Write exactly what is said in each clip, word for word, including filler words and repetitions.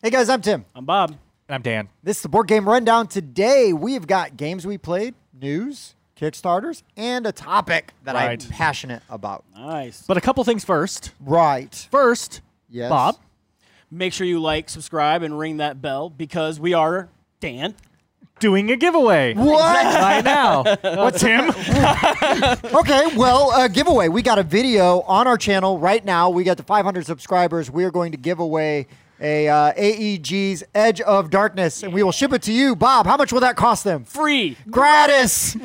Hey guys, I'm Tim. I'm Bob. And I'm Dan. This is the Board Game Rundown. Today we've got games we played, news, Kickstarters, and a topic that Right. I'm passionate about. Nice. But a couple things first. Right. First, Yes. Bob. Make sure you like, subscribe, and ring that bell because we are, Dan. Doing a giveaway. What? Right now. What's Tim? Okay, well, uh, giveaway. We got a video on our channel right now. We got the five hundred subscribers. We are going to give away a uh, A E G's Edge of Darkness, and we will ship it to you. Bob, how much will that cost them? Free. Gratis.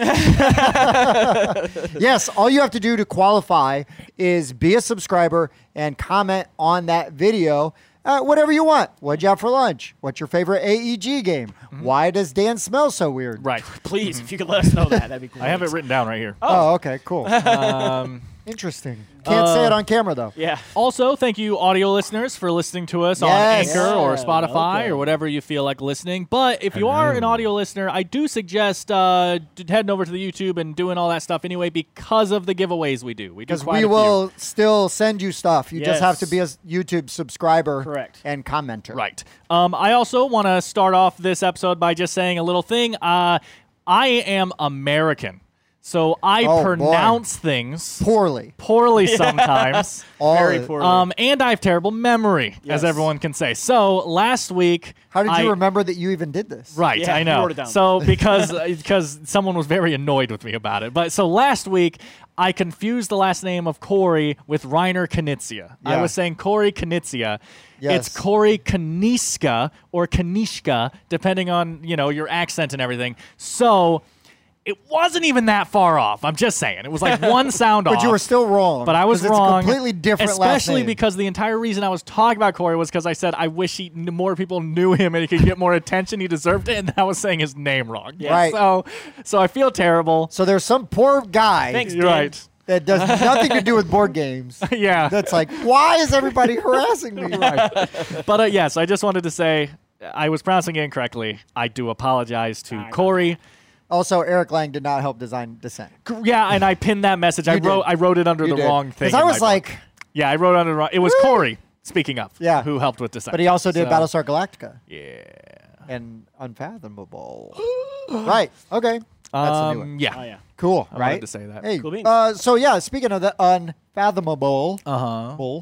Yes, all you have to do to qualify is be a subscriber and comment on that video. Uh, whatever you want. What'd you have for lunch? What's your favorite A E G game? Mm-hmm. Why does Dan smell so weird? Right. Please, if you could let us know that, that'd be cool. I have it written down right here. Oh, okay, cool. Um, Interesting. Can't say it on camera, though. Yeah. also, thank you, audio listeners, for listening to us Yes. on Anchor or Yeah, Spotify okay. or whatever you feel like listening. But if you are an audio listener, I do suggest uh, d- heading over to the YouTube and doing all that stuff anyway because of the giveaways we do. We do Because quite we a few. will still send you stuff. You just have to Yes. be a YouTube subscriber Correct. and commenter. Right. Um, I also want to start off this episode by just saying a little thing. Uh, I am American, so I Oh, boy. pronounce things Poorly. poorly sometimes. All Very of it. poorly. Um, and I have terrible memory, Yes. as everyone can say. So last week, How did I, you remember that you even did this? Right, Yeah, I you know. wrote it down. So because because someone was very annoyed with me about it. But so last week I confused the last name of Corey with Reiner Knizia. I Yeah. was saying Corey Knizia. Yes. It's Corey Kaniska or Kanishka, depending on you know your accent and everything. So it wasn't even that far off. I'm just saying. It was like one sound off. But you were still wrong. But I was 'cause wrong. It's a completely different last Especially name. because the entire reason I was talking about Corey was because I said I wish he kn- more people knew him and he could get more attention. He deserved it, and I was saying his name wrong. Yes. Right. So, so I feel terrible. So there's some poor guy Thanks, You're Dan. right. that does nothing to do with board games. Yeah. That's like, why is everybody harassing me? But uh, yes, I just wanted to say I was pronouncing it incorrectly. I do apologize to I know. Corey. Also, Eric Lang did not help design Descent. G- Yeah, and I pinned that message. I You did. wrote I wrote it under You the did. wrong thing. Because I in was my like, book. yeah, I wrote under the wrong. It was Corey. Speaking of, Yeah. who helped with design. but he also did So, Battlestar Galactica Yeah. and Unfathomable. Right. Okay. That's a new one. Um, yeah. Oh, yeah. Cool. I right. wanted to say that. Hey. Cool beans. Uh, so yeah, speaking of the Unfathomable. Uh huh. Bull.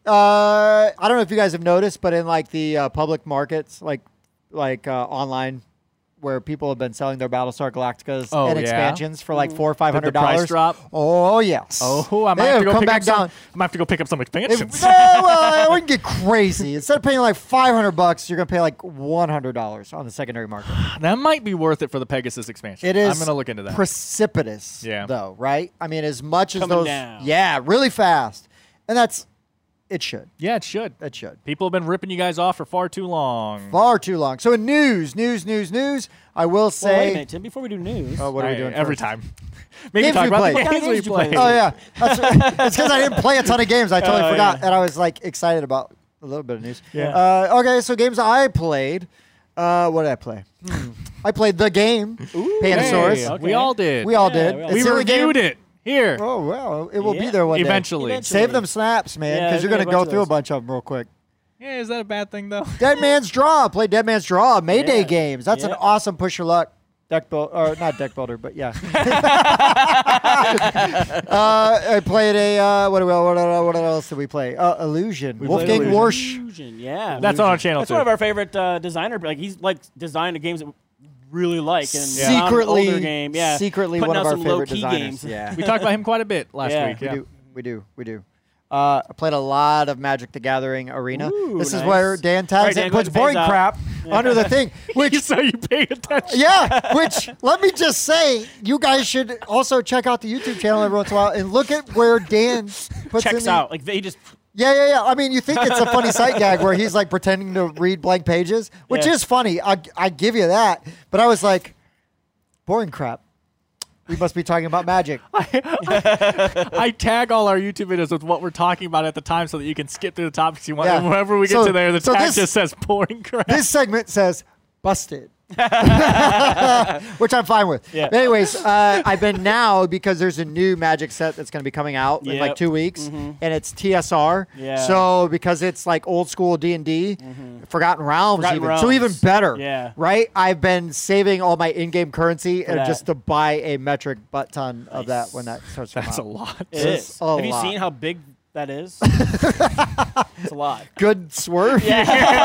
Uh, I don't know if you guys have noticed, but in like the uh, public markets, like like uh, online, where people have been selling their Battlestar Galacticas Oh, and yeah? expansions for like four or five Did hundred the price dollars. drop? Oh yes. Oh, I might They have to go come pick back up some, down. I might have to go pick up some If, expansions. eh, well, I wouldn't get crazy. Instead of paying like five hundred bucks, you're gonna pay like one hundred dollars on the secondary market. That might be worth it for the Pegasus expansion. It is. I'm gonna look into that. Precipitous. Yeah. Though, right? I mean, as much as Coming those. down. Yeah, really fast, and that's. It should. yeah, it should. It should. People have been ripping you guys off for far too long. Far too long. So in news, news, news, news, I will Well, say. wait a minute, Tim. Before we do news, Oh, what are we I- doing every first? time? Maybe Games talk we about played. the What kind of games we games did you play? played. Oh yeah, that's it's because I didn't play a ton of games. I totally Oh, forgot, yeah. and I was like excited about a little bit of news. Yeah. Uh, okay, so games I played. Uh, what did I play? Hmm. I played the game, Panosaurus. Hey, Okay. We all did. We all Yeah, did. we all A we did. silly game. reviewed it here Oh well, it will be Yeah. there one day. eventually. Eventually. Save them snaps, man, Yeah, because you're we gonna got a go bunch of through a those. bunch of them real quick. Yeah, is that a bad thing though? Dead Man's Draw. Play Dead Man's Draw. Mayday Yeah. games. That's an Yeah. awesome push your luck deck build or not deck builder, but yeah. uh, I played a uh, what, what, what, what else did we play? Uh, Illusion. We played Wolfgang Illusion. Warsch. Illusion, yeah. That's on our channel That's too. one of our favorite uh, designer. Like he's like designed the games that we really like and Yeah. non- Secretly, older game. Yeah, secretly Putting one of out our some favorite low-key designers. games. Yeah, we talked about him quite a bit last Yeah. week. we Yeah. do, we do, we do. Uh, I played a lot of Magic the Gathering Arena. Ooh, this is nice. where Dan tags Right, it Dan and goes puts and pays boring out. crap under the thing. Which, so you pay attention. yeah, which let me just say, you guys should also check out the YouTube channel every once in a while and look at where Dan puts in Checks the, out. Like they just Yeah, yeah, yeah. I mean, you think it's a funny sight gag where he's like pretending to read blank pages, which Yeah. is funny. I, I give you that. But I was like, boring crap. We must be talking about Magic. I tag all our YouTube videos with what we're talking about at the time so that you can skip through the topics you want. Yeah. And whenever we get So- to there, the so tag this- just says boring crap. This segment says, busted. which I'm fine with. Yeah. But anyways, uh, I've been now because there's a new Magic set that's going to be coming out in like Yep. two weeks, Mm-hmm. and it's T S R. Yeah. So because it's like old school D and D, Forgotten Realms, Forgotten even Realms. so even better. Yeah. Right. I've been saving all my in-game currency and that. just to buy a metric butt ton of that when that starts. to come That's a out. lot. It It's is. a Have you lot. seen how big that is? It's a lot. Good swerve. He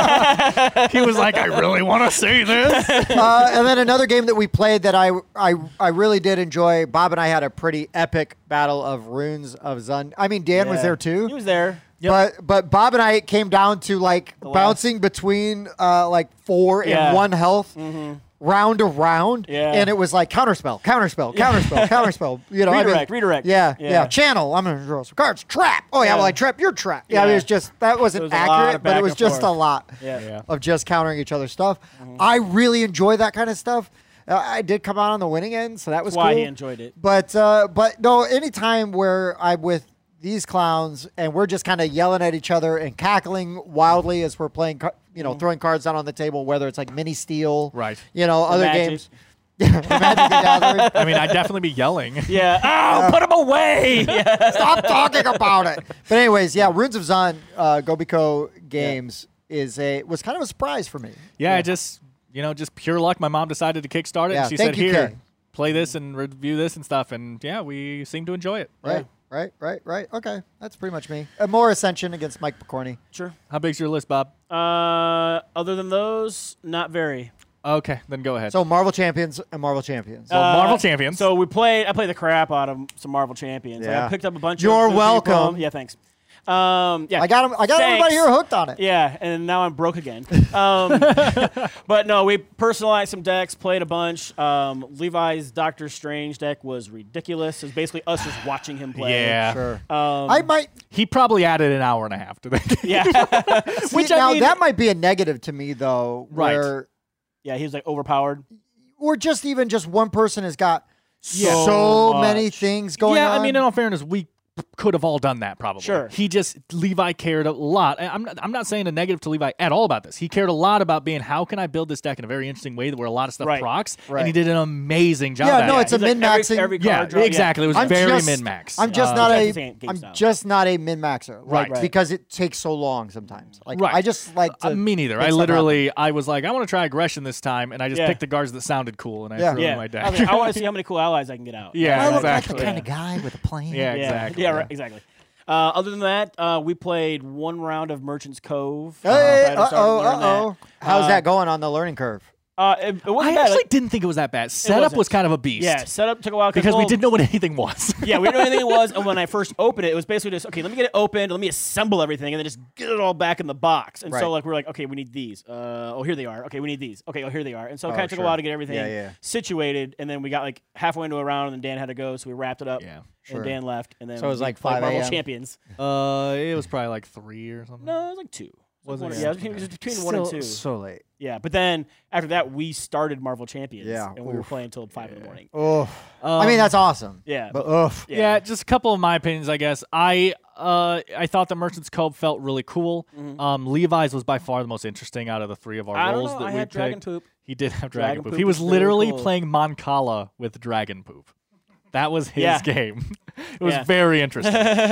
was like, I really want to say this. uh, and then another game that we played that I, I I really did enjoy. Bob and I had a pretty epic battle of Runes of Zun. I mean, Dan was Yeah. there too. He was there. But but Bob and I came down to like last- bouncing between uh, like four Yeah. and one health. Round to round, Yeah. and it was like counterspell, counterspell, counterspell, counterspell. You know, I mean- Redirect, redirect. Yeah, yeah, Yeah. Channel. I'm gonna draw some cards. Trap. Oh yeah, Yeah. well I trap. You're trap. Yeah, I mean, Yeah. it's just that wasn't It was a lot accurate, of but it back was and just a forth. lot Yeah. Yeah. of just countering each other's stuff. I really enjoy that kind of stuff. Uh, I did come out on the winning end, so that was That's why cool. he enjoyed it. But uh, but no, anytime where I'm with these clowns and we're just kind of yelling at each other and cackling wildly as we're playing, ca- you know, throwing cards down on the table, whether it's like Mini Steel, Right. You know, other Magic. games. Yeah, the Magic the Gathering. I mean, I'd definitely be yelling. Yeah. Oh, put him away. Yeah. Stop talking about it. But anyways, yeah, Runes of Zun, uh, Gobico Games is a was kind of a surprise for me. Yeah, I just, you know, just pure luck. My mom decided to kickstart it. Yeah, and she thank said, you, here, Kay. play this and review this and stuff. And yeah, we seem to enjoy it. Right, right, right, right. Okay, that's pretty much me. Uh, more Ascension against Mike Picorni. Sure. How big's your list, Bob? Uh, other than those, not very. Okay, then go ahead. So Marvel Champions and Marvel Champions. Well, Uh, Marvel Champions. So we played. I played the crap out of some Marvel Champions. Like, Yeah. I picked up a bunch. You're of new welcome. people. Yeah, thanks. Um, yeah, I got him. I got everybody Thanks. here hooked on it. Yeah, and now I'm broke again. Um, but no, we personalized some decks, played a bunch. Um, Levi's Doctor Strange deck was ridiculous. It was basically us just watching him play. yeah. Sure. Um, I might. He probably added an hour and a half to that. yeah. See, Which I now mean- that might be a negative to me though, Right. where yeah, he was like overpowered. or just even just one person has got So so much. many things going yeah, on. I mean, in all fairness, we could have all done that probably. Sure. He just Levi cared a lot. I- I'm not, I'm not saying a negative to Levi at all about this. He cared a lot about being how can I build this deck in a very interesting way where a lot of stuff Right. procs, Right. and he did an amazing job. Yeah, at no, it. it's a He's like min-maxing- Every, every yeah, card draw, exactly. It was I'm very just- min max. I'm just Uh, not Jackson a. Game I'm style. just not a min maxer, like Right. because it takes so long sometimes. Like Right. I just like to. Uh, me neither. make I stuff literally, I was like, I want to try aggression this time, and I just Yeah. picked the guards that sounded cool, and I Yeah. threw Yeah, in my I, deck. was like, I want to see how many cool allies I can get out. Yeah, happen. I look exactly. like the kind of guy with a plan. Yeah, Yeah, exactly. Yeah, right, exactly. Uh, other than that, uh, we played one round of Merchant's Cove. Hey, Uh, I uh started oh, to uh learn oh. that. How's Uh, that going on the learning curve? Uh, it, it wasn't I bad. actually Like, didn't think it was that bad. Setup wasn't. was kind of a beast. yeah, setup took a while because we well, didn't know what anything was. Yeah, we didn't know anything it was, and when I first opened it, it was basically just okay. Let me get it opened, let me assemble everything, and then just get it all back in the box. And Right. so like we're like, okay, we need these. Uh, oh, here they are. Okay, we need these. Okay, oh, here they are. And so it Oh, kind of took sure. a while to get everything Yeah, yeah. situated, and then we got like halfway into a round, and then Dan had to go, so we wrapped it up. Yeah, sure. And Dan left, and then So it was we like played five Marvel a m? Champions. uh, it was probably like three or something. No, it was like two. Was One- it? Yeah, it was between, it was between one and Still two. So late. Yeah, but then after that, we started Marvel Champions. Yeah, and we were oof. playing until five in the morning. Oh, I Um, mean that's awesome. Yeah, But oof. Yeah. Yeah. just a couple of my opinions, I guess. I uh, I thought the Merchant's Cove felt really cool. Um, Levi's was by far the most interesting out of the three of our Mm-hmm. I don't roles know. that I we had picked. Dragon Poop. He did have Dragon Dragon, Poop. Poop He was was really literally cool. playing Moncala with Dragon Poop. That was his Yeah. game. It was Yeah. very interesting.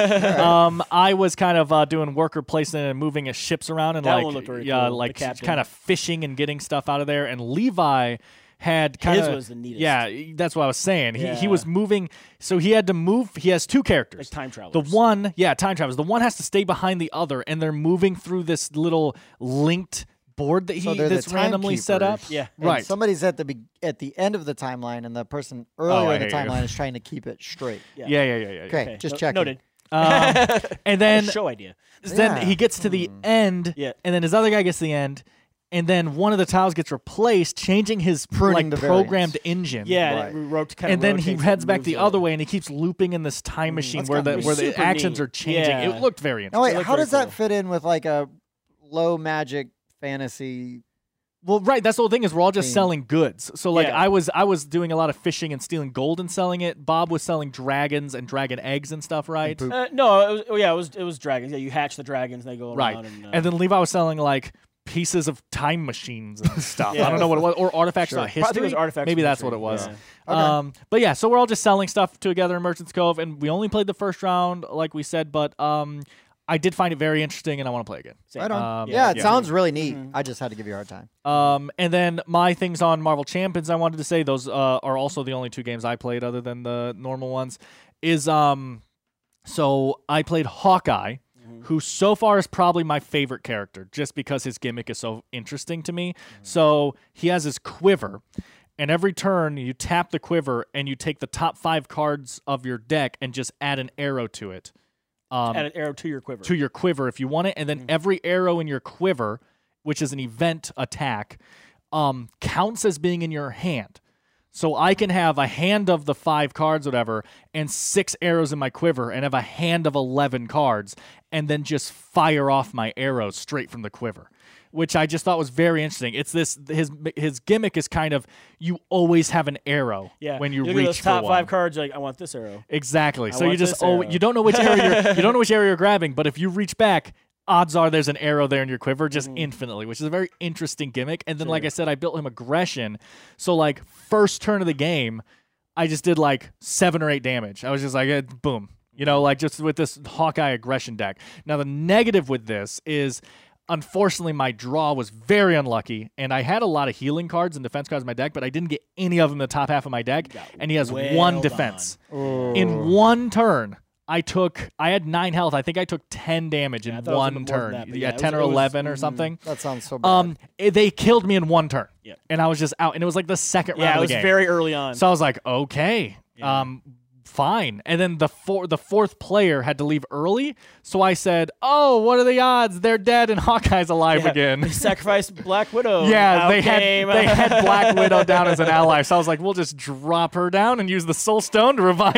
um, I was kind of uh, doing worker placement and moving his ships around and That like, one looked very yeah, cool, the like captain. kind of fishing and getting stuff out of there. And Levi had kind of His was the neatest. Yeah, that's what I was saying. He he Yeah. was moving, so he had to move. He has two characters. Like time The travelers. one, yeah, time travelers. The one has to stay behind the other, and they're moving through this little linked board that he So they're the that's randomly set up. timekeepers. Yeah. And Right. somebody's at the be- at the end of the timeline, and the person Oh, earlier I in the hate you. timeline is trying to keep it straight. Yeah. Yeah, yeah, yeah, yeah. yeah. Okay, Okay, just no- checking. Noted. Um, and then show idea. then Yeah. he gets to the end, Yeah. and then his other guy gets to the end, and then one of the tiles gets replaced, changing his Pruning like the programmed engine. Yeah, Right. and it rot- kind And of then he rotates heads and back moves the it. other way, and he keeps looping in this time machine that's where kinda the neat. where the Super actions neat. are changing. Yeah. It looked very Now, interesting. wait, looked how very does that cool. fit in with like a low magic fantasy? Well, right. That's the whole thing is we're all just Theme. selling goods. So like Yeah. I was I was doing a lot of fishing and stealing gold and selling it. Bob was selling dragons and dragon eggs and stuff, right? poop. Uh, no, it was, oh, yeah, it was it was dragons. Yeah, you hatch the dragons, and they go Right. around. And, uh, And then Levi was selling like pieces of time machines and stuff. Yeah. I don't know what it was, or artifacts Sure. of I think it history. was artifacts Maybe of that's history. what it was. Yeah. Um, but yeah, so we're all just selling stuff together in Merchants Cove, and we only played the first round, like we said. But um, I did find it very interesting, and I want to play again. Same. Right on. Um, yeah, it yeah. sounds really neat. I just had to give you a hard time. Um, and then my things on Marvel Champions, I wanted to say those uh, are also the only two games I played other than the normal ones. Is um, so I played Hawkeye, who so far is probably my favorite character, just because his gimmick is so interesting to me. So he has his quiver, and every turn you tap the quiver and you take the top five cards of your deck and just add an arrow to it. Um, Add an arrow to your quiver. to your quiver if you want it, and then every arrow in your quiver, which is an event attack, um, counts as being in your hand. So I can have a hand of the five cards, whatever, and six arrows in my quiver, and have a hand of eleven cards, and then just fire off my arrows straight from the quiver, which I just thought was very interesting. It's this his his gimmick is kind of you always have an arrow yeah. when you, you look reach at those top for five one. cards. You're like, I want this arrow. Exactly. I So you want just this oh arrow. you don't know which area you're, you don't know which area you're grabbing, but if you reach back, odds are there's an arrow there in your quiver just Mm-hmm. infinitely, which is a very interesting gimmick. And then, like I said, I built him aggression. So, like, first turn of the game, I just did like seven or eight damage. I was just like, eh, boom. You know, like just with this Hawkeye aggression deck. Now, the negative with this is, unfortunately, my draw was very unlucky, and I had a lot of healing cards and defense cards in my deck, but I didn't get any of them in the top half of my deck, and he has one wailed defense. In one turn, I took, I had nine health. I think I took ten damage Yeah, I in thought it was one even more than turn. that, but yeah, yeah, it ten was- or it was- eleven or mm, something. That sounds so bad. Um, it- they killed me in one turn, Yeah. and I was just out. And it was like the second Yeah, round it of was the game. very early on. So I was like, okay, um, fine. And then the four, the fourth player had to leave early, so I said, "Oh, what are the odds? They're dead, and Hawkeye's alive Yeah, again." They sacrificed Black Widow. Yeah, Out they had came- they had Black Widow down as an ally, so I was like, we'll just drop her down and use the Soul Stone to revive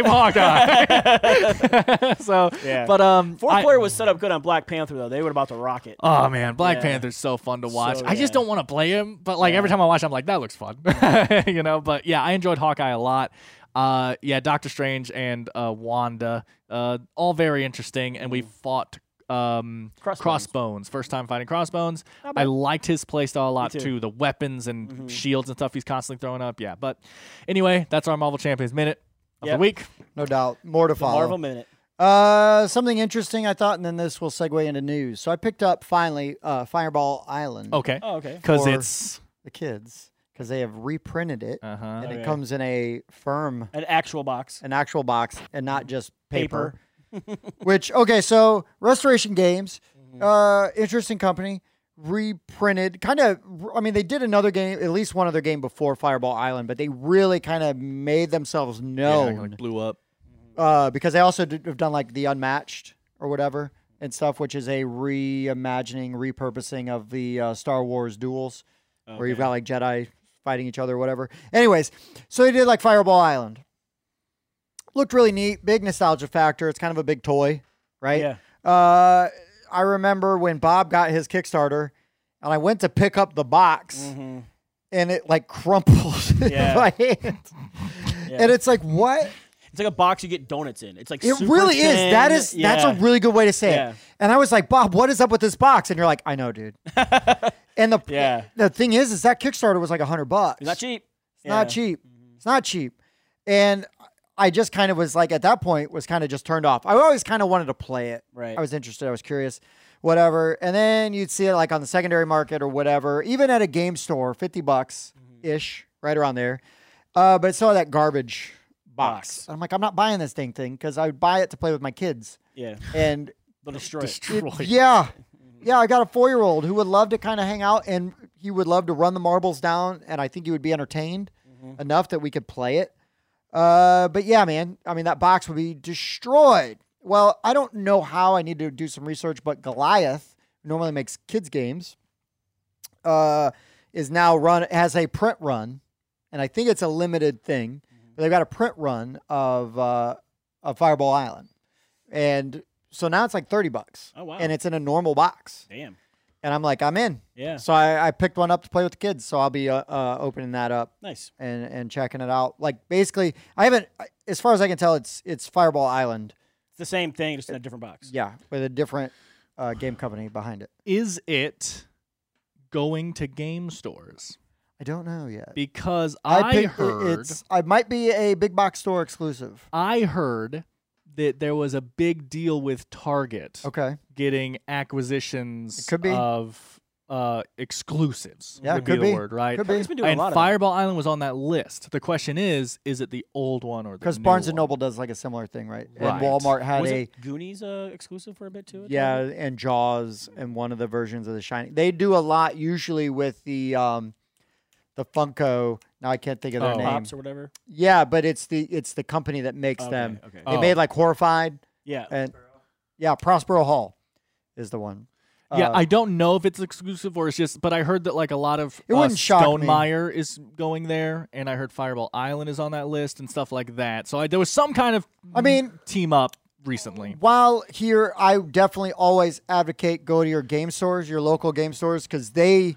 Hawkeye. so, Yeah. but um, Fourth I- player was set up good on Black Panther though. They were about to rock it. Oh man, Black Yeah. Panther's so fun to watch. So, I just yeah. don't want to play him, but like every Yeah. time I watch, I'm like, that looks fun, you know. But yeah, I enjoyed Hawkeye a lot. Uh, yeah, Doctor Strange and uh, Wanda, uh, all very interesting, and we fought um, Crossbones. Crossbones. First time fighting Crossbones. Not I bad. liked his playstyle a lot too. too. The weapons and shields and stuff he's constantly throwing up. Yeah, but anyway, that's our Marvel Champions Minute of Yep. the week. no doubt. More to The follow. Marvel Minute. Uh, something interesting I thought, and then this will segue into news. So I picked up finally uh, Fireball Island. Okay, Oh, okay. because For- it's the kids, because they have reprinted it, uh huh. and Okay. it comes in a firm, An actual box. an actual box, and not just paper. Paper. Which okay, so Restoration Games, uh, interesting company, reprinted kind of. I mean, they did another game, at least one other game before Fireball Island, but they really kind of made themselves known. like blew up. Uh, because they also did, have done like the Unmatched or whatever and stuff, which is a reimagining, repurposing of the uh, Star Wars duels, where you've got like Jedi fighting each other or whatever. Anyways, so they did like Fireball Island. Looked really neat, big nostalgia factor. It's kind of a big toy, right? Yeah. Uh, I remember when Bob got his Kickstarter, and I went to pick up the box, Mhm. and it like crumpled Yeah. in my hand, Yeah. and it's like what? It's like a box you get donuts in. It's like It super really is. thin. That is that's a Yeah. really good way to say Yeah. it. And I was like, Bob, what is up with this box? And you're like, I know, dude. and the Yeah. the thing is, is that Kickstarter was like a hundred bucks. It's not cheap. It's not cheap. It's not cheap. And I just kind of was like, at that point, was kind of just turned off. I always kind of wanted to play it. Right. I was interested. I was curious, whatever. And then you'd see it like on the secondary market or whatever, even at a game store, fifty bucks ish, right around there. Uh, but it's still that garbage box. Box. And I'm like, I'm not buying this dang thing because I would buy it to play with my kids. Yeah. And They'll destroy it. Destroy. it- yeah. Yeah, I got a four-year-old who would love to kind of hang out, and he would love to run the marbles down, and I think he would be entertained enough that we could play it. Uh, but yeah, man, I mean, that box would be destroyed. Well, I don't know how. I need to do some research, but Goliath, who normally makes kids games, uh, is now run has a print run, and I think it's a limited thing. But they've got a print run of uh, of Fireball Island, and so now it's like thirty bucks. Oh, wow. And it's in a normal box, Damn. and I'm like, I'm in. Yeah. So I, I picked one up to play with the kids. So I'll be uh, uh, opening that up Nice. and and checking it out. Like basically, I haven't, as far as I can tell, it's it's Fireball Island. It's the same thing, just in a different box. Yeah, with a different uh, game company behind it. Is it going to game stores? I don't know yet. Because I, picked- heard it's. I might be a big box store exclusive. I heard that there was a big deal with Target Okay. getting acquisitions It could be. of uh, exclusives. Yeah, would could be be. the word, right? Could be. Target's been doing And a lot of Fireball Island was on that list. The question is, is it the old one or the Because new Barnes and one? Noble does like a similar thing, right? Right. And Walmart had Was a it Goonies uh, exclusive for a bit too? at yeah, Target? and Jaws and one of the versions of The Shining. They do a lot usually with the um, the Funko. Now I can't think of their Oh. name. Pops or whatever. Yeah, but it's the it's the company that makes Okay, them. okay. They Oh. made like Horrified Yeah. and yeah, Prospero Hall is the one. Yeah, Uh, I don't know if it's exclusive or it's just, but I heard that like a lot of It uh, wouldn't shock me. Stonemeyer is going there, and I heard Fireball Island is on that list and stuff like that. So I, there was some kind of I mean, team up recently. while here, I definitely always advocate go to your game stores, your local game stores, because they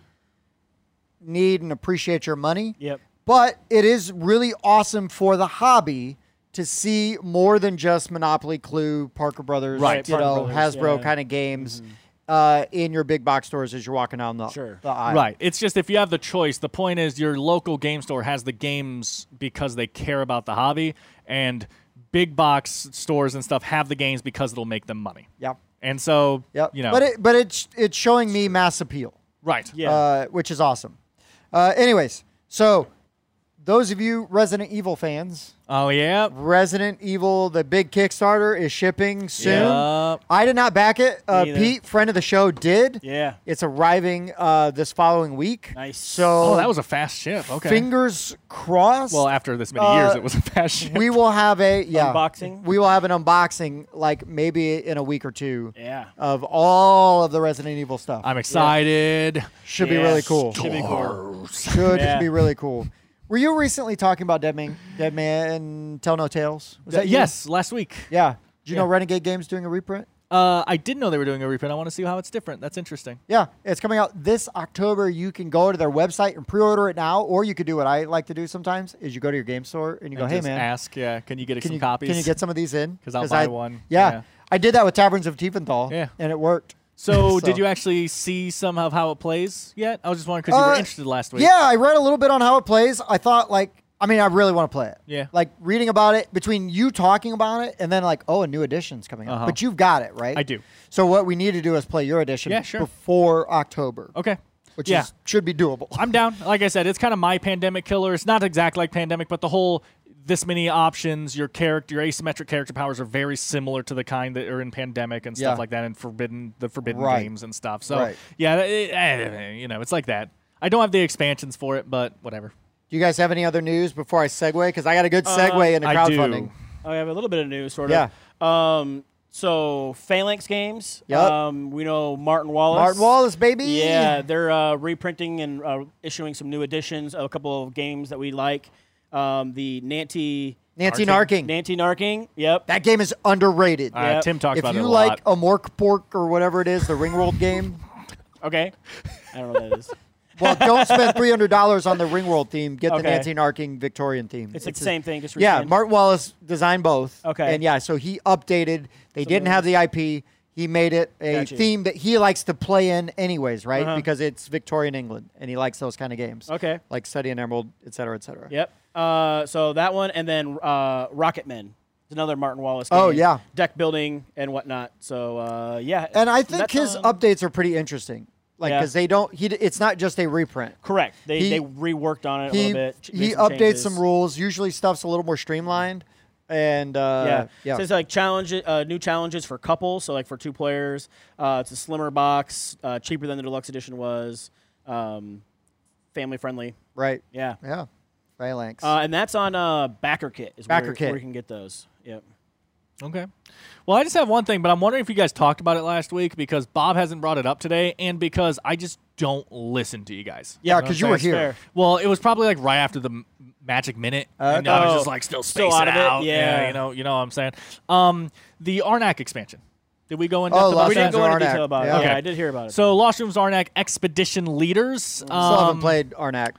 need and appreciate your money. Yep. But it is really awesome for the hobby to see more than just Monopoly, Clue, Parker Brothers, Right. you Parker know, Brothers, Hasbro yeah. kind of games uh, in your big box stores as you're walking down the, Sure. the aisle. Right. It's just if you have the choice, the point is your local game store has the games because they care about the hobby, and big box stores and stuff have the games because it'll make them money. Yep. And so, Yep. you know, But it, but it's it's showing me mass appeal. right. Yeah. uh, which is awesome. Uh, anyways, so those of you Resident Evil fans, Oh yeah. Resident Evil, the big Kickstarter is shipping soon. Yeah. I did not back it. Uh, Me either. Pete, friend of the show, did. Yeah. It's arriving uh, this following week. Nice. So Oh, that was a fast ship. Okay. fingers crossed. Well, after this many Uh, years, it was a fast ship. we will have a yeah Unboxing? We will have an unboxing like maybe in a week or two Yeah. of all of the Resident Evil stuff. I'm excited. Should be Yeah. really cool. Should be cool. Should Yeah. be really cool. Were you recently talking about Dead Man, Dead Man Tell No Tales? Was that you? Yes, last week. Yeah. Did you Yeah. know Renegade Games doing a reprint? Uh, I didn't know they were doing a reprint. I want to see how it's different. That's interesting. Yeah, it's coming out this October. You can go to their website and pre-order it now, or you could do what I like to do sometimes: is you go to your game store and you go, And "Hey, just man, ask, yeah, can you get can some you copies? can you get some of these in? 'Cause I'll buy I- one. Yeah, Yeah. I did that with Taverns of Tiefenthal. Yeah. and it worked. So, So- did you actually see some of how it plays yet? I was just wondering because you were Uh, interested last week. Yeah, I read a little bit on how it plays. I thought like, I mean, I really want to play it. Yeah. Like reading about it, between you talking about it, and then like, oh, a new edition's coming out. Uh-huh. But you've got it, right? I do. So what we need to do is play your edition Yeah, sure. before October, Okay. which Yeah. is should be doable. I'm down. Like I said, it's kind of my pandemic killer. It's not exactly like pandemic, but the whole this many options, your character, your asymmetric character powers are very similar to the kind that are in pandemic and stuff Yeah. like that, and forbidden the forbidden Right. games and stuff. So Right. yeah, it, eh, you know, it's like that. I don't have the expansions for it, but whatever. Do you guys have any other news before I segue? Because I got a good segue Uh, into I crowdfunding. do. I have a little bit of news, sort Yeah. of. Um, so Phalanx Games. Yup. Um, we know Martin Wallace. Martin Wallace, baby. Yeah, they're uh, reprinting and uh, issuing some new editions of a couple of games that we like. Um, the Nancy Nancy Narking. Narking. Nancy Narking. Yep. That game is underrated. Uh, Yep. Tim talks if about you it a like lot. a Mork Pork or whatever it is, the Ringworld game, Okay. I don't know what that is. well, don't spend three hundred dollars on the Ringworld theme. Get the Okay. Nancy Narking Victorian theme. It's like the a- same thing, just Yeah, reskinned. Martin Wallace designed both. Okay. And yeah, so he updated. They So didn't then- have the I P. He made it a Gotcha. theme that he likes to play in anyways, right? Uh-huh. Because it's Victorian England, and he likes those kind of games. Okay. Like Study in Emerald, et cetera, et cetera. Yep. Uh, so that one, and then uh, Rocket Men. It's another Martin Wallace game. Oh, yeah. Deck building and whatnot. So, uh, yeah. And I think That's, his um, updates are pretty interesting. Like, Yeah. because they don't, he, it's not just a reprint. Correct. They, He- they reworked on it a He, little bit. ch- he made some updates changes. some rules. Usually stuff's a little more streamlined. And, uh, Yeah. yeah. So it's like challenge, uh, new challenges for couples. So like for two players, uh, it's a slimmer box, uh, cheaper than the deluxe edition was, um, family friendly. right. Yeah. Yeah. Phalanx. Uh, and that's on uh, Backer Kit. Is where, Backer Kit. where you can get those. Yep. Okay. Well, I just have one thing, but I'm wondering if you guys talked about it last week because Bob hasn't brought it up today, and because I just don't listen to you guys. yeah, know because what you I'm were saying? here. Fair. Well, it was probably like right after the M- Magic Minute, and I was okay. just like still Still spacing out of it? out. Yeah. you know, you know what I'm saying. Um, the Arnak expansion. Did we go into Oh, depth Lost We about didn't that? Rooms go of into Arnak. detail about Yeah. it. Yeah, Okay. I did hear about it. So, Lost Rooms Arnak Expedition Leaders. Still Um, haven't played Arnak.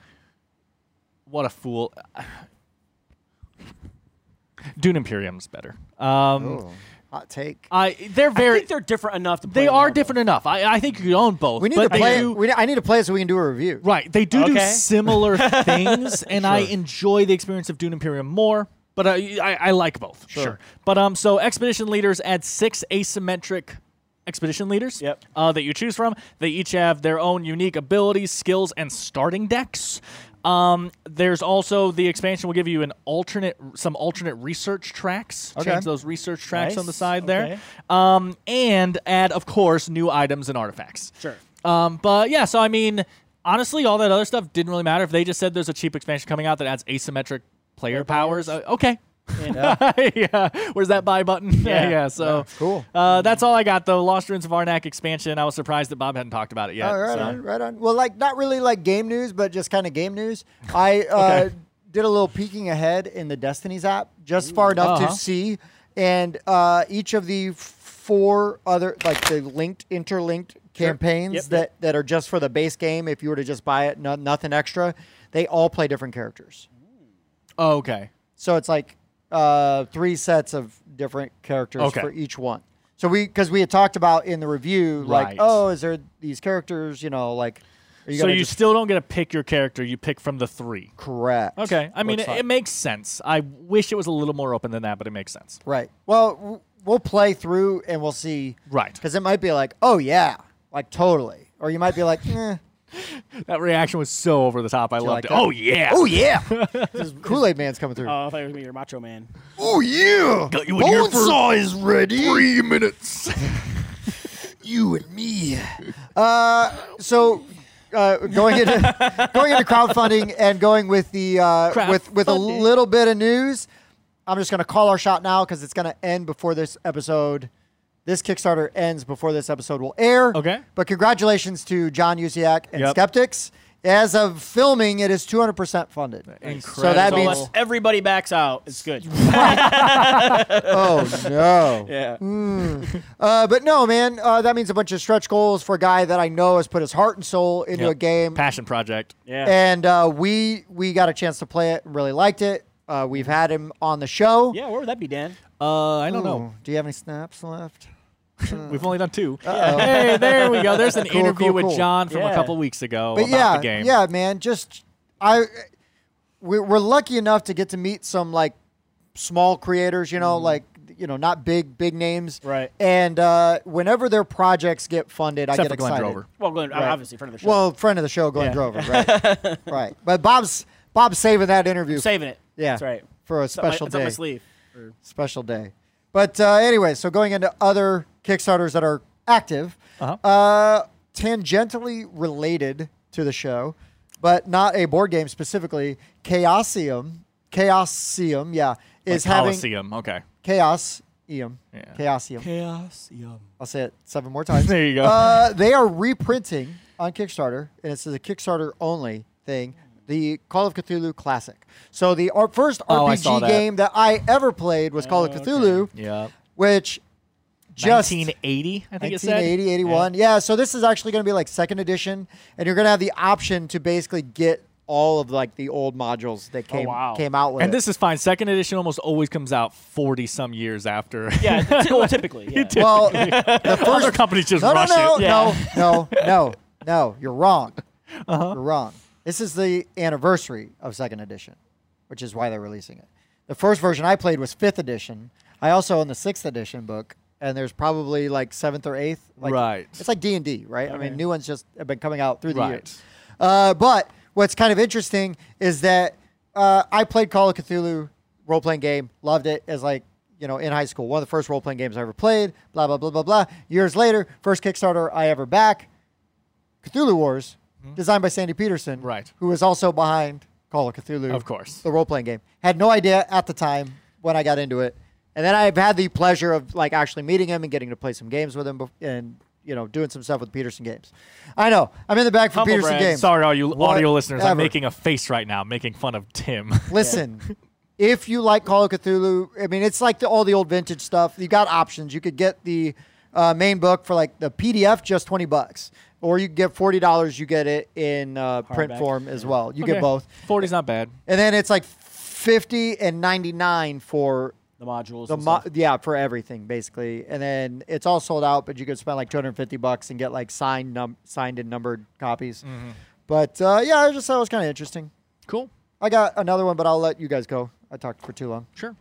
What a fool. Dune Imperium's better. Um, Oh. Hot take. I they're I very think they're different enough to play they are well, different enough. I, I think you could own both. We need but to they play. do- it. We, I need to play it so we can do a review. Right. They do do Okay. similar things, and I enjoy the experience of Dune Imperium more. But uh, I, I like both. Sure. But um, so expedition leaders add six asymmetric expedition leaders. Yep. Uh, that you choose from. They each have their own unique abilities, skills, and starting decks. Um, there's also the expansion will give you an alternate, some alternate research tracks. Okay. Change those research tracks Nice. on the side there. Okay. Um, and add, of course, new items and artifacts. Sure. Um, but yeah, so I mean, honestly, all that other stuff didn't really matter. If they just said there's a cheap expansion coming out that adds asymmetric player Player powers, powers. uh, okay. Yeah. yeah. Where's that buy button? Yeah. yeah. So Cool. uh, that's all I got though. Lost Ruins of Arnak expansion. I was surprised that Bob hadn't talked about it yet. Oh, right so. on, right on. Well, like not really like game news, but just kind of game news. I uh, did a little peeking ahead in the Destinies app, just far enough Uh-huh. to see, and uh, each of the f- four other like the linked, interlinked campaigns Yep, that yep. that are just for the base game. If you were to just buy it, no, nothing extra, they all play different characters. Oh, okay. So it's like uh, three sets of different characters Okay. for each one. So we, because we had talked about in the review, like, Right. oh, is there these characters? You know, like, are you So gonna you just still don't get to pick your character. You pick from the three. correct? Okay. I mean, Looks it, like. it makes sense. I wish it was a little more open than that, but it makes sense. Right. Well, w- we'll play through and we'll see. Right. Because it might be like, oh yeah, like totally, or you might be like, eh. That reaction was so over the top. I loved like it. that? Oh yeah. Oh yeah, Kool Aid Man's coming through. Oh, I thought it was gonna be your Macho Man. oh yeah, Got you in here for Bonesaw is ready. Three minutes. You and me. Uh, so uh, going into going into crowdfunding and going with the uh, with with a Crowdfunding. little bit of news. I'm just going to call our shot now because it's going to end before this episode. This Kickstarter ends before this episode will air. Okay. But congratulations to John Usiak and Yep. Skeptics. As of filming, it is two hundred percent funded. Incredible. So that So means, unless everybody backs out, it's good. oh no. yeah. Uh, but no, man, uh, that means a bunch of stretch goals for a guy that I know has put his heart and soul into Yep. a game. Passion project. Yeah. And uh, we we got a chance to play it and really liked it. Uh, we've had him on the show. yeah. Where would that be, Dan? Uh, I don't know. Ooh, do you have any snaps left? We've only done two. Uh-oh. Hey, there we go. There's an Cool, interview cool, with cool. John from a Yeah. couple weeks ago But about yeah, the game. yeah, man. Just I, we, we're lucky enough to get to meet some like small creators. You know, like you know, not big big names. Right. And uh, whenever their projects get funded, I Except get for Glenn excited. Drover. Well, Glenn, Right. obviously, friend of the show. Well, friend of the show, Glenn Yeah. Drover. Right. Right. But Bob's Bob's saving that interview saving it. Yeah. That's right. for a It's up my- special it's up my day. sleeve. Special day. But uh, anyway, so going into other Kickstarters that are active, Uh-huh. uh, tangentially related to the show, but not a board game specifically, Chaosium, Chaosium, yeah, is Like having Coliseum. Okay. Chaosium, Yeah. Chaosium. Chaos. Yum. I'll say it seven more times. There you go. Uh, they are reprinting on Kickstarter, and it's a Kickstarter only thing. The Call of Cthulhu Classic. So the ar- first Oh, I R P G saw that. game that I ever played was Call of Oh, okay. Cthulhu, Yeah. which just nineteen eighty, I think it said. nineteen eighty, eighty-one. Yeah. So this is actually going to be like second edition, and you're going to have the option to basically get all of like the old modules that came wow. came out with And it. this is fine. Second edition almost always comes out forty some years after. Yeah. t- well, typically. Yeah. well, the Other first companies just no, no, rush no, it. no, Yeah. no, no, no. You're wrong. Uh-huh. You're wrong. This is the anniversary of second edition, which is why they're releasing it. The first version I played was fifth edition. I also own the sixth edition book, and there's probably like seventh or eighth. Like, Right. It's like D and D, right? I mean, Okay. new ones just have been coming out through the Right. years. Uh, but what's kind of interesting is that uh, I played Call of Cthulhu role-playing game, loved it as like, you know, in high school. One of the first role-playing games I ever played, blah, blah, blah, blah, blah. Years later, first Kickstarter I ever back, Cthulhu Wars, designed by Sandy Peterson, Right. who was also behind Call of Cthulhu. Of course. The role-playing game. Had no idea at the time when I got into it. And then I've had the pleasure of like actually meeting him and getting to play some games with him bef- and, you know, doing some stuff with Peterson Games. I know. I'm in the back for Humble Peterson brag. Games. Sorry, all you audio listeners. I'm Whatever. making a face right now, making fun of Tim. Listen, if you like Call of Cthulhu, I mean, it's like the, all the old vintage stuff. You got options. You could get the uh, main book for like the P D F, just twenty bucks. Or you can get forty dollars. You get it in uh, print Hardback. form as well. You Okay. get both. forty's not bad. And then it's like fifty and ninety-nine for The modules. The and mo- stuff. yeah, for everything basically, and then it's all sold out. But you could spend like two hundred fifty bucks and get like signed, num- signed and numbered copies. Mm-hmm. But uh, yeah, I just thought it was kind of interesting. Cool. I got another one, but I'll let you guys go. I talked for too long. Sure.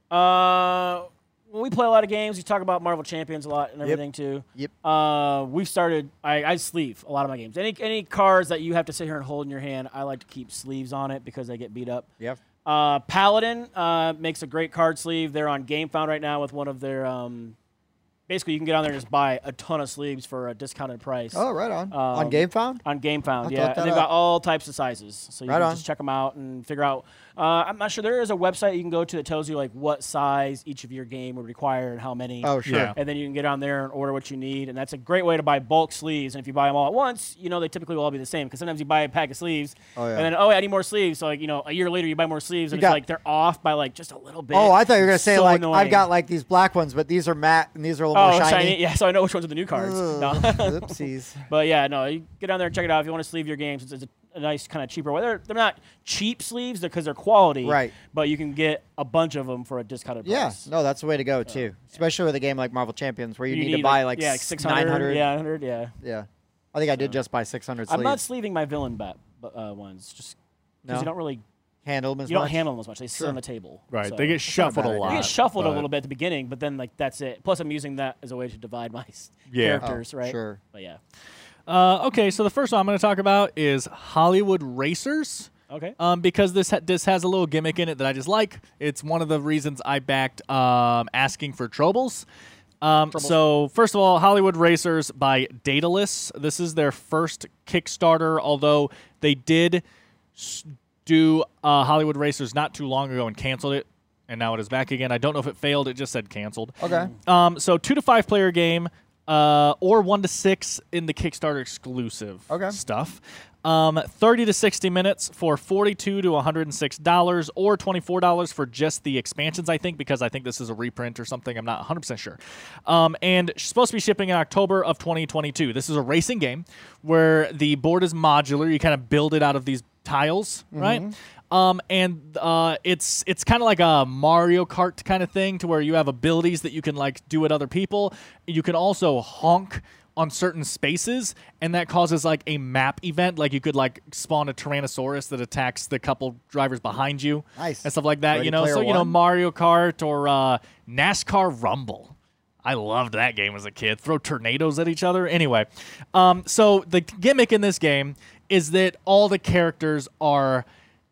Uh, when we play a lot of games, we talk about Marvel Champions a lot and Yep. everything too. Yep. Uh, we've started. I, I sleeve a lot of my games. Any any cards that you have to sit here and hold in your hand, I like to keep sleeves on it because they get beat up. Yep. Uh, Paladin uh, makes a great card sleeve. They're on GameFound right now with one of their. Um, basically, you can get on there and just buy a ton of sleeves for a discounted price. Oh, right on. Um, on GameFound? On GameFound, I'll have to yeah. look And that they've got up. all types of sizes. So you Right can on. just check them out and figure out. Uh, I'm not sure. There is a website you can go to that tells you like what size each of your game would require and how many. Oh, sure. Yeah. And then you can get on there and order what you need. And that's a great way to buy bulk sleeves. And if you buy them all at once, you know they typically will all be the same. Because sometimes you buy a pack of sleeves. Oh, yeah. And then, oh, I need more sleeves. So, like, you know, a year later you buy more sleeves. And You it's got- like they're off by like just a little bit. Oh, I thought you were going to say, So like, annoying. I've got, like, these black ones, but these are matte and these are a little Oh, more shiny. shiny. Yeah, so I know which ones are the new cards. Ugh, No. Oopsies. But yeah, no, you get down there and check it out if you want to sleeve your games. It's, it's a, a nice kind of cheaper way. They're, they're not cheap sleeves because they're quality, Right. But you can get a bunch of them for a discounted Yeah, price. no, that's the way to go, too. Especially with a game like Marvel Champions where you, You need, to buy, like, yeah, like six hundred, nine hundred. yeah, one hundred, yeah. Yeah. I think I did just buy six hundred sleeves. I'm not sleeving my villain bat uh, ones just because No? you don't really Handle them as you don't much? handle them as much. They sit Sure. on the table, Right. So. They get not a shuffled a, bad idea. lot. You get shuffled a but- little bit at the beginning, but then like that's it. Plus, I'm using that as a way to divide my s- Yeah. characters, Oh, right? sure. But yeah, Uh, okay, so the first one I'm going to talk about is Hollywood Racers. okay. Um, because this ha- this has a little gimmick in it that I just like. It's one of the reasons I backed um, asking for Troubles. Um, so first of all, Hollywood Racers by Daedalus. This is their first Kickstarter, although they did s- do uh, Hollywood Racers not too long ago and canceled it, and now it is back again. I don't know if it failed. It just said canceled. Okay. Um, so two to five player game, uh, or one to six in the Kickstarter exclusive Okay. stuff. Um, thirty to sixty minutes for forty-two to one hundred six dollars, or twenty-four dollars for just the expansions, I think, because I think this is a reprint or something. I'm not one hundred percent sure. Um, and it's supposed to be shipping in October of twenty twenty-two. This is a racing game where the board is modular. You kind of build it out of these tiles, right? Um, and uh, it's it's kind of like a Mario Kart kind of thing, to where you have abilities that you can like do at other people. You can also honk on certain spaces, and that causes like a map event. Like you could like spawn a Tyrannosaurus that attacks the couple drivers behind you, Nice. and stuff like that. Ready you know, Player so you know One? Mario Kart or uh, NASCAR Rumble. I loved that game as a kid. Throw tornadoes at each other. Anyway, um, so the gimmick in this game is that all the characters are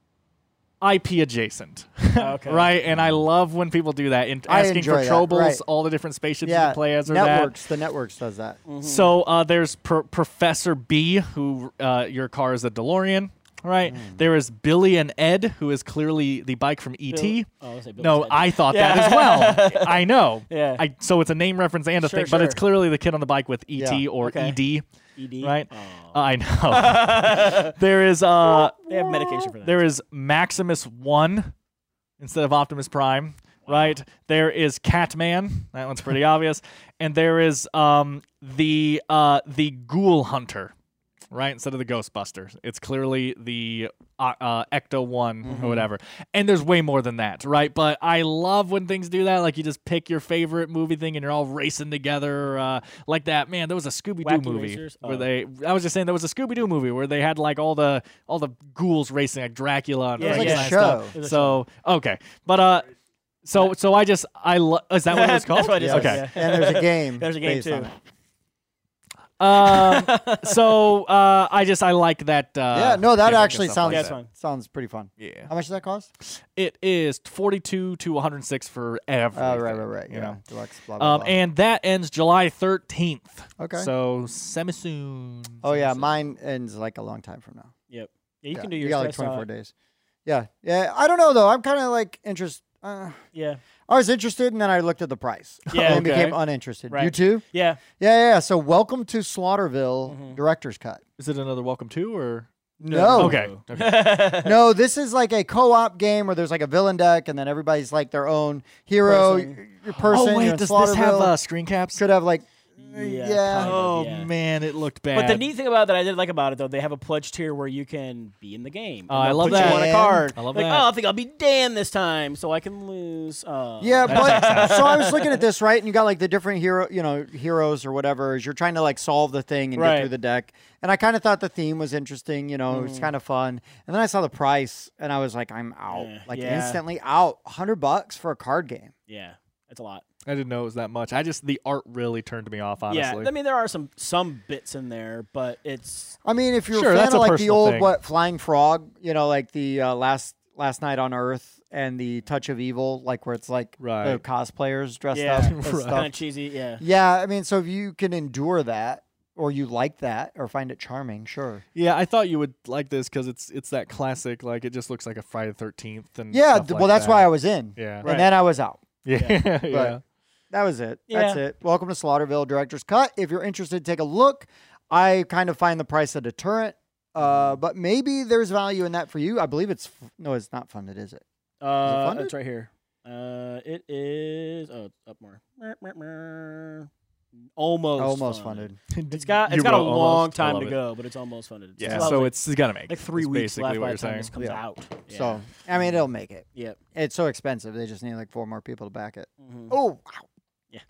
I P adjacent, Okay. right? And I love when people do that. And I asking for enjoy that, troubles, right. all the different spaceships you Yeah. can play as are that. Networks. The Networks does that. So uh, there's Pro- Professor B, who uh, your car is a DeLorean, right? There is Billy and Ed, who is clearly the bike from E T. Bill- oh, I was gonna say Bill No, Ted. I thought that as well. I know. Yeah. I, so it's a name reference and a Sure, thing, but it's sure. clearly the kid on the bike with E T Yeah. or Okay. E D, E D. right? Oh. I know. There is uh, They have medication for that. there is Maximus One instead of Optimus Prime, right? There is Catman. That one's pretty obvious. And there is um the uh the Ghoul Hunter, right? Instead of the Ghostbuster. It's clearly the uh, uh, Ecto One Mm-hmm. or whatever. And there's way more than that, right? But I love when things do that. Like you just pick your favorite movie thing and you're all racing together uh, like that. Man, there was a Scooby Doo Wacky movie Racers? where Oh. they. I was just saying there was a Scooby Doo movie where they had like all the all the ghouls racing, like Dracula and Yeah, It's like Frankenstein a stuff. show. It's a So okay, but uh, so so I just I lo- is that what it was called? That's what it is. Okay. Yeah. And there's a game. There's a game, based too. on it. Um, so uh, I just I like that. Uh, Yeah, no, that gimmick and actually stuff sounds like Yeah, that. it's fun. sounds pretty fun. Yeah, How much does that cost? it is forty-two to one hundred six for everything. Oh, right, right, right. You Yeah, know. deluxe. Blah blah Um, blah. and that ends July thirteenth. Okay. So semi soon. oh yeah, mine ends like a long time from now. Yep. Yeah, you yeah, can do your you got like stress twenty-four out. days. Yeah, yeah. I don't know though. I'm kind of like interest. Uh, Yeah. I was interested, and then I looked at the price. Yeah, and okay. became uninterested. You Right. too? Yeah. Yeah, yeah. yeah. So, welcome to Slaughterville Mhm. director's cut. Is it another Welcome to or? No. Okay. okay. No, this is like a co-op game where there's like a villain deck, and then everybody's like their own hero, Person. y- your person. oh you're wait, in does this have Slaughterville. uh, screen caps? Should have like Yeah. Yeah. kind of, Oh yeah. man, it looked bad. But the neat thing about that I did like about it though, they have a pledge tier where you can be in the game. Oh, And I they'll love put you that. on a card. I love like, that. Oh, I think I'll be Dan this time, so I can lose. Oh. Yeah, That but checks out. so I was looking at this, right? And you got like the different hero, you know, heroes or whatever. As you're trying to like solve the thing and Right. get through the deck. And I kind of thought the theme was interesting. You know, it's kind of fun. And then I saw the price, and I was like, I'm out, Yeah. like Yeah. instantly out. Hundred bucks for a card game. Yeah, it's a lot. I didn't know it was that much. I just the art really turned me off. Honestly. Yeah, I mean there are some some bits in there, but it's I mean, if you're Sure, a fan that's of a like the personal old thing. what Flying Frog, you know, like the uh, last last night on Earth and the Touch of Evil, like where it's like the Right. cosplayers dressed yeah, up and Right. stuff. kind of cheesy. Yeah, Yeah, I mean, so if you can endure that, or you like that, or find it charming, sure. Yeah, I thought you would like this because it's it's that classic. Like it just looks like a Friday the thirteenth and Yeah, stuff th- like well, that's that. why I was in. Yeah. And Right. then I was out. Yeah, yeah. But that was it. That's Yeah. it. Welcome to Slaughterville Director's Cut. If you're interested, take a look. I kind of find the price a deterrent, uh, but maybe there's value in that for you. I believe it's f- no, it's not funded, is it? uh, funded? it's right here. Uh, it is. Oh, it's up more. Mer, mer, mer. Almost. Almost funded. funded. It's got. You It's got a wrote long almost. I time love to it. go, but it's almost funded. Yeah, still so like, it's gonna make like three is weeks basically left what by you're the time saying. this comes Yeah. out. Yeah. So I mean, it'll make it. Yep. It's so expensive. They just need like four more people to back it. Mhm. Oh, wow. Yeah.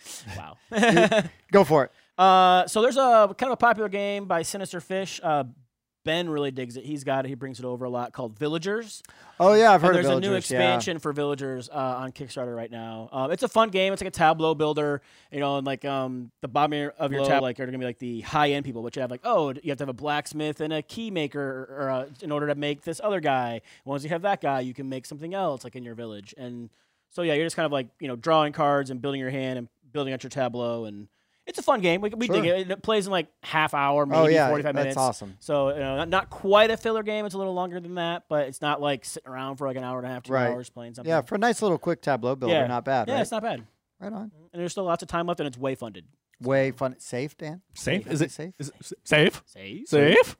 Wow. Go for it. Uh, so there's a kind of a popular game by Sinister Fish. Uh, Ben really digs it. He's got it. He brings it over a lot. Called Villagers. Oh yeah, I've And heard there's of a new Villagers, yeah. expansion for Villagers uh, on Kickstarter right now. Um, it's a fun game. It's like a tableau builder, you know, and like um, the bottom of your tableau, like are gonna be like the high end people, but you have like oh, you have to have a blacksmith and a key maker, or uh, in order to make this other guy. Once you have that guy, you can make something else like in your village. And so yeah, you're just kind of like you know drawing cards and building your hand and building out your tableau, and it's a fun game. We, we dig Sure. it. It plays in like half hour, maybe Oh yeah, forty-five that's minutes. awesome. So you know, not, not quite a filler game. It's a little longer than that, but it's not like sitting around for like an hour and a half, two Right. hours playing something. Yeah, for a nice little quick tableau builder, Yeah. not bad, yeah, right? it's not bad. Right on. And there's still lots of time left, and it's way funded. Way fun. Safe, Dan? Safe? Is Is it it safe? Is it s- safe? See? Safe?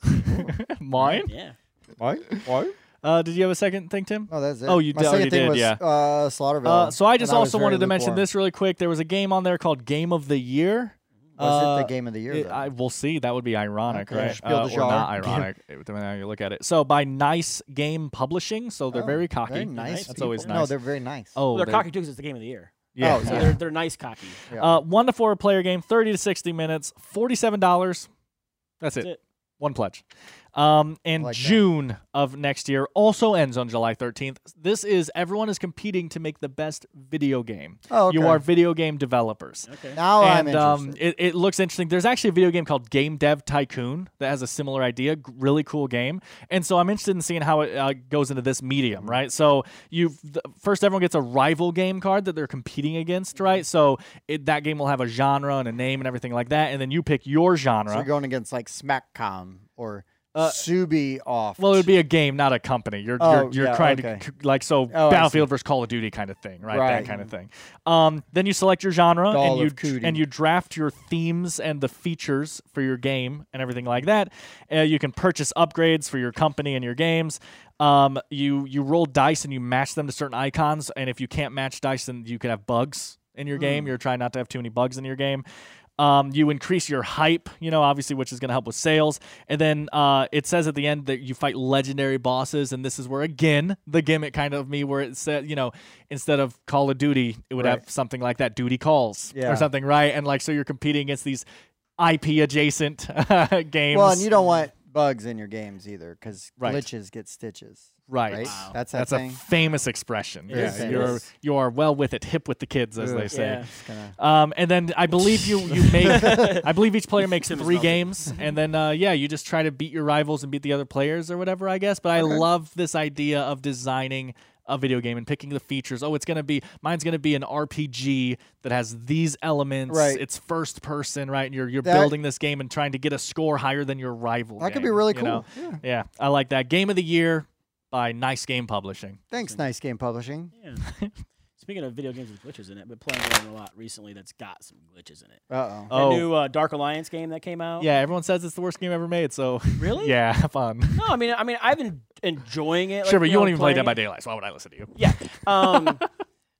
Mine? Yeah. Why? Why? Uh, did you have a second thing, Tim? Oh, that's it. Oh, you My did- second you thing did, was, yeah. Uh, Slaughterville. Uh, so I just and was also very wanted to mention lukewarm. this really quick. There was a game on there called Game of the Year. Was Uh, it the game of the year? It, though? I will see. That would be ironic, Okay. right? Spiel Uh, de or genre. not ironic, depending on how you look at it. So by Nice Game Publishing, so they're Oh, very cocky. Very nice. That's people. always No, nice. they're very nice. Oh, Well, they're they- cocky too because it's the game of the year. Yeah. Oh, So yeah. they're, they're nice cocky. Yeah. Uh, one to four player game, thirty to sixty minutes, forty-seven dollars. That's it. That's it. One pledge. Um, and like that. June of next year also ends on July thirteenth. This is everyone is competing to make the best video game. Oh, okay. You are video game developers. Okay. Now I'm and um, interested. it, it looks interesting. There's actually a video game called Game Dev Tycoon that has a similar idea. G- Really cool game. And so I'm interested in seeing how it uh, goes into this medium, right? So you th- first everyone gets a rival game card that they're competing against, right? So it, that game will have a genre and a name and everything like that, and then you pick your genre. So you're going against like Smackcom or Uh, Subi off. Well, it would be a game, not a company. You're Oh, you're, you're yeah, trying okay. to c- like so Oh, I Battlefield see. versus Call of Duty kind of thing, right? Right. That kind of thing. Um, then you select your genre Call and you of Duty. and you draft your themes and the features for your game and everything like that. Uh, you can purchase upgrades for your company and your games. Um, you you roll dice and you match them to certain icons, and if you can't match dice, then you can have bugs in your Hmm. game. You're trying not to have too many bugs in your game. Um, you increase your hype, you know, obviously, which is going to help with sales. And then uh, it says at the end that you fight legendary bosses, and this is where, again, the gimmick kind of me, where it said, you know, instead of Call of Duty, it would Right. have something like that, Duty Calls Yeah. or something, right? And like, so you're competing against these I P adjacent games. Well, and you don't want bugs in your games either because Right. glitches get stitches. right. Right? Wow. That's that That's thing. a famous expression. It Yeah, is, it you're is. you are well with it, hip with the kids, as Ugh. they say. Yeah. It's gonna- Um, and then I believe you you make I believe each player makes Tim is three melting. games, and then uh, yeah, you just try to beat your rivals and beat the other players or whatever, I guess. But I love this idea of designing a video game and picking the features. Oh, it's gonna be mine's gonna be an R P G that has these elements. Right. It's first person, right? And you're you're That- building this game and trying to get a score higher than your rival. That could game, be really you know? cool. Yeah. Yeah, I like that. Game of the year by Nice Game Publishing. Thanks, Nice Game Publishing. Yeah. Speaking of video games with glitches in it, but playing one a lot recently that's got some glitches in it. Uh oh. The Oh. new uh, Dark Alliance game that came out. Yeah, everyone says it's the worst game ever made. So Really? yeah, have fun. No, I mean, I mean, I've been enjoying it. Sure, like, but you know, won't even play playing Dead by it. Daylight, so why would I listen to you? Yeah. Um,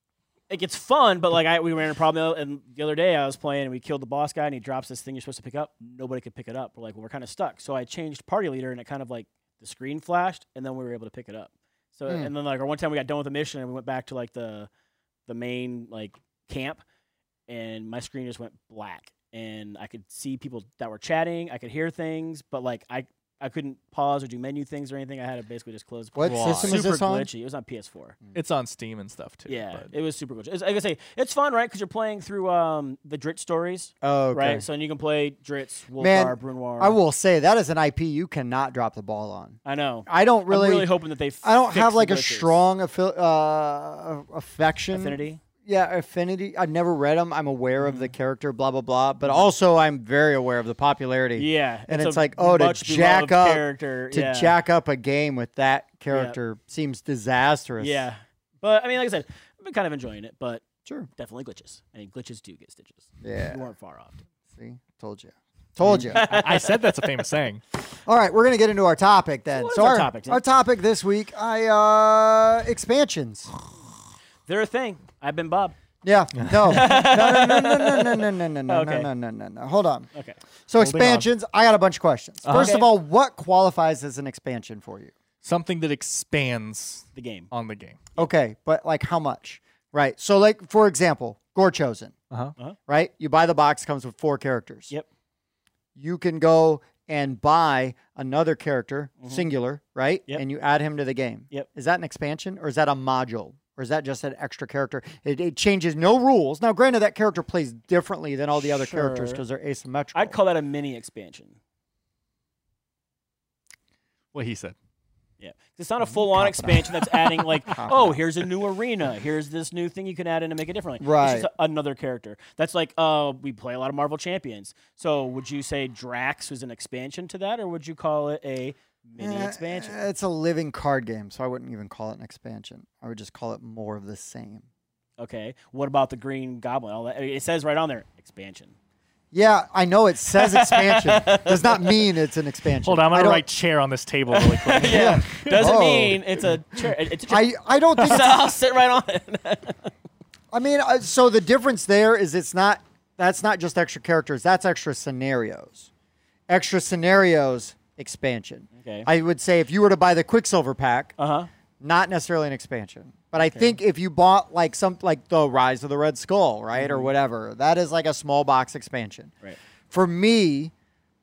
it gets fun, but like I we ran a problem, and the other day I was playing and we killed the boss guy, and he drops this thing you're supposed to pick up. Nobody could pick it up. We're like, well, we're kind of stuck. So I changed party leader, and it kind of like the screen flashed, and then we were able to pick it up. So Mm. and then like or one time we got done with the mission, and we went back to like the the main like camp, and my screen just went black, and I could see people that were chatting. I could hear things, but like I. I couldn't pause or do menu things or anything. I had to basically just close. What Wow. system is Super this on? glitchy. It was on P S four. It's on Steam and stuff too. Yeah, but- it was super glitchy. It's, like I say, it's fun, right? Because you're playing through um, the Dritz stories, Oh, okay. right? So you can play Dritz, Man, Wolfgar, Brunoir. I will say that is an I P you cannot drop the ball on. I know. I don't really. I'm really hoping that they. I don't fix have the like a glitches. strong affi- uh, affection. affinity. Yeah, affinity. I've never read them. I'm aware of the Mm-hmm. character, blah blah blah. But also, I'm very aware of the popularity. Yeah, and it's it's a like, oh, to much jack beloved up character. to yeah. jack up a game with that character seems disastrous. Yeah, but I mean, like I said, I've been kind of enjoying it, but sure. definitely glitches. I mean, glitches do get stitches. Yeah. You weren't far off. See, told you, told you. I, I said that's a famous saying. All right, we're gonna get into our topic then. What is so our our topic, Tim? our topic this week, I uh expansions. They're a thing. I've been Bob. Yeah. No. No. No. No. No. No. No. No. No. No. Okay. No. No. No. No. Hold on. Okay. So Holding on. expansions. I got a bunch of questions. First Okay. of all, what qualifies as an expansion for you? Something that expands The game. on the game. Okay, but like how much? Right. So like for example, Gore Chosen. Uh-huh. Uh-huh. Right. You buy the box, comes with four characters. Yep. You can go and buy another character, singular, right? Yep. And you add him to the game. Yep. Is that an expansion or is that a module? Or is that just an extra character? It, it changes no rules. Now, granted, that character plays differently than all the other characters Sure. because they're asymmetrical. I'd call that a mini expansion. What he said. Yeah, it's not a full-on expansion that's adding like, oh, here's a new arena, here's this new thing you can add in to make it differently. Right. It's just a- another character. That's like, uh, we play a lot of Marvel Champions. So would you say Drax was an expansion to that, or would you call it a mini Eh, expansion? It's a living card game, so I wouldn't even call it an expansion. I would just call it more of the same. Okay. What about the Green Goblin? All that, it says right on there, expansion. Yeah, I know it says expansion. Does not mean it's an expansion. Hold on, I'm I gonna don't- write chair on this table really quick. Yeah. Doesn't Oh. mean it's a chair. It's a chair. I, I don't think so it's I'll sit right on it. I mean, uh, so the difference there is it's not, that's not just extra characters, that's extra scenarios. Extra scenarios, expansion. Okay. I would say if you were to buy the Quicksilver pack, Uh huh. not necessarily an expansion. But I think if you bought like some, like the Rise of the Red Skull, right, or whatever, that is like a small box expansion. Right. For me,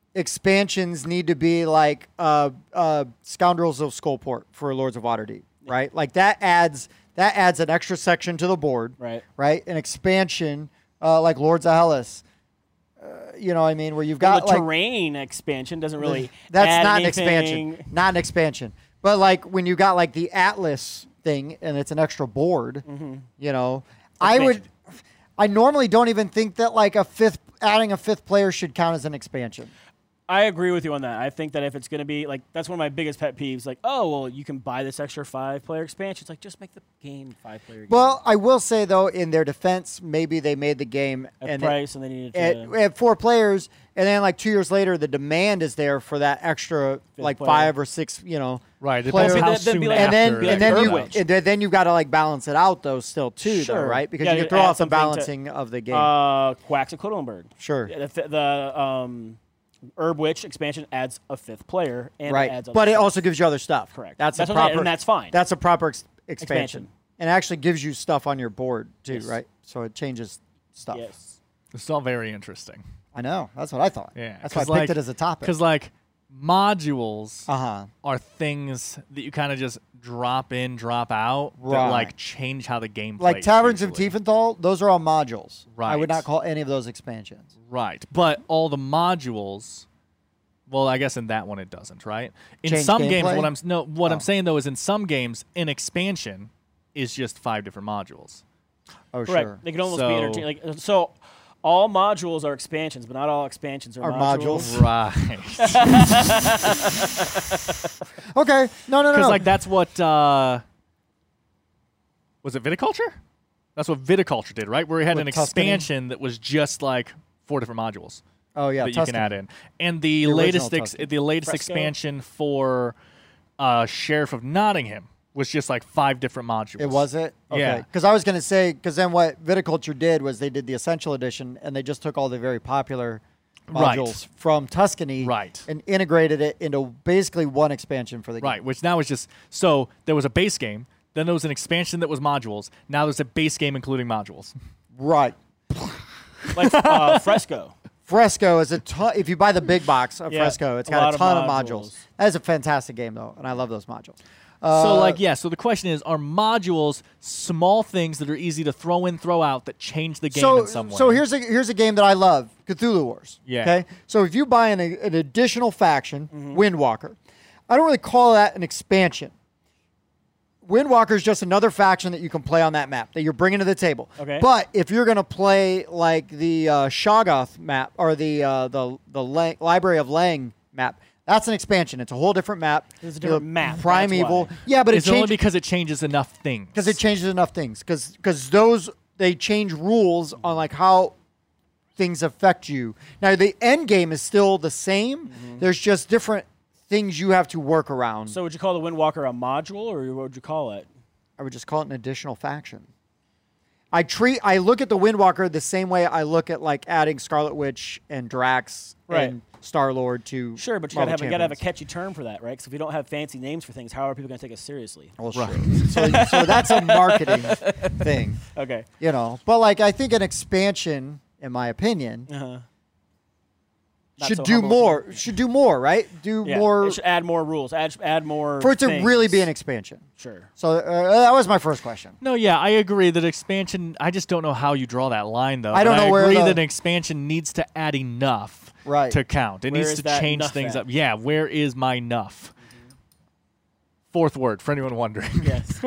expansions need to be like uh, uh, Scoundrels of Skullport for Lords of Waterdeep, right? Like that adds that adds an extra section to the board, Right. right? An expansion uh, like Lords of Hellas, uh, you know what I mean, where you've Well, got the like terrain expansion doesn't really. that's add not an anything. expansion, not an expansion. But like when you got like the Atlas thing and it's an extra board, you know, I would. Expansion. I normally don't even think that like a fifth adding a fifth player should count as an expansion. I agree with you on that. I think that if it's going to be like, that's one of my biggest pet peeves. Like, oh, well, you can buy this extra five player expansion. It's like, just make the game five player game. Well, I will say though, in their defense, maybe they made the game at and price, and they needed to. at, at four players, and then like two years later, the demand is there for that extra like player. five or six, you know, Right. It Player- depends how Then- then soon be like- and then after be and that then like you comes out. Urwitch. and then then you've got to like balance it out though still too though, Sure. right? Because Yeah, you you can throw add off the something to- balancing of the game. uh, Quacks of Quedlinburg. sure. Yeah, the, the um, Herb Witch expansion adds a fifth player, and Right, it adds other but it stuff. also gives you other stuff. Correct. That's, That's a what I'm saying, proper, and that's fine. That's a proper ex- expansion. Expansion. and it actually gives you stuff on your board too, Yes. right? So it changes stuff. Yes. It's all very interesting. I know. That's what I thought. Yeah. that's why I 'cause, picked like- it as a topic. Because like modules Uh huh. are things that you kind of just drop in, drop out that Right. like change how the game Like plays. Taverns usually. of Tiefenthal, those are all modules. I would Right. not call any of those expansions. Right. But all the modules, well, I guess in that one it doesn't, right? In Change some games, gameplay? what I'm s- no, what Oh. I'm saying though is in some games, an expansion is just five different modules. Oh, Correct. sure. They can almost So- be interchanged. Like, uh, so all modules are expansions, but not all expansions are, Are modules. modules. Right. Okay. No, no, no. Because no. like that's what uh, was it viticulture? That's what viticulture did, right? Where we had With an Tuscany? expansion that was just like four different modules oh, yeah. that you Tuscan. can add in, and the, The latest original ex- Tuscan. the latest Fresco? expansion for uh, Sheriff of Nottingham was just like five different modules. It was it? Okay. Yeah. Because I was going to say, because then what Viticulture did was they did the Essential Edition, and they just took all the very popular Right. modules from Tuscany Right. and integrated it into basically one expansion for the game. Right, which now is just so there was a base game, then there was an expansion that was modules. Now there's a base game including modules. Right. Like uh, Fresco. Fresco is a ton. If you buy the big box of Yeah, Fresco, it's a got lot a of ton of modules. modules. That is a fantastic game, though, and I love those modules. Uh, so like yeah, so the question is, are modules small things that are easy to throw in, throw out that change the game so, in some way? So here's a here's a game that I love, Cthulhu Wars. Yeah. Okay. So if you buy an, an additional faction, Mm-hmm. Windwalker, I don't really call that an expansion. Windwalker is just another faction that you can play on that map that you're bringing to the table. Okay. But if you're going to play like the uh, Shoggoth map or the uh, the the Lang- Library of Lang map, that's an expansion. It's a whole different map. It's a different The map, Primeval. that's why. Yeah, but it it's only changes because it changes enough things. because it changes enough things. Because because those they change rules on like how things affect you. Now the end game is still the same. Mm-hmm. There's just different things you have to work around. So would you call the Windwalker a module, or what would you call it? I would just call it an additional faction. I treat I look at the Windwalker the same way I look at like adding Scarlet Witch and Drax Right. and Star Lord to Sure, but you gotta Marvel have you gotta have a Champions. catchy term for that, right? Because if you don't have fancy names for things, how are people gonna take us seriously? Well, sure. so, so that's a marketing thing, Okay. you know. But like I think an expansion, in my opinion, Uh-huh. Not should so do humble. more. Should do more, right? Do Yeah. more It should add more rules. Add add more for it to things. really be an expansion. Sure. So uh, that was my first question. No, yeah, I agree that expansion. I just don't know how you draw that line, though. I don't But know I where agree the- that an expansion needs to add enough Right. to count. It Where needs is to that change enough things at? up. Yeah, where is my enough? Fourth word for anyone wondering. Yes.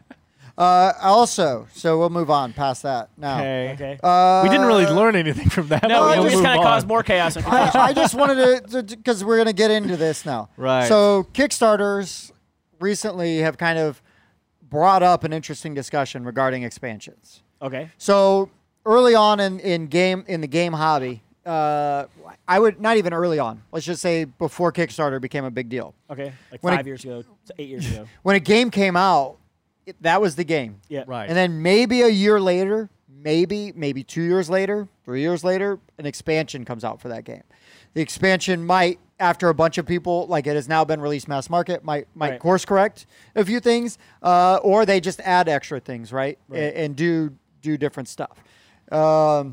Uh, also, so we'll move on past that now. Okay. Okay. Uh, We didn't really learn anything from that. no, but I we we'll just move kind of on. caused more chaos and I, confusion. I just wanted to, because we're going to get into this now. Right. So Kickstarters recently have kind of brought up an interesting discussion regarding expansions. Okay. So early on in, in game in the game hobby, uh, I would not even early on. Let's just say before Kickstarter became a big deal. Okay. Like When five it- years ago, eight years ago. When a game came out, it, that was the game. Yeah. Right. And then maybe a year later, maybe, maybe two years later, three years later, an expansion comes out for that game. The expansion might, after a bunch of people, like it has now been released mass market, might might Right. course correct a few things, uh, or they just add extra things, right? Right. A- And, do do different stuff. Um,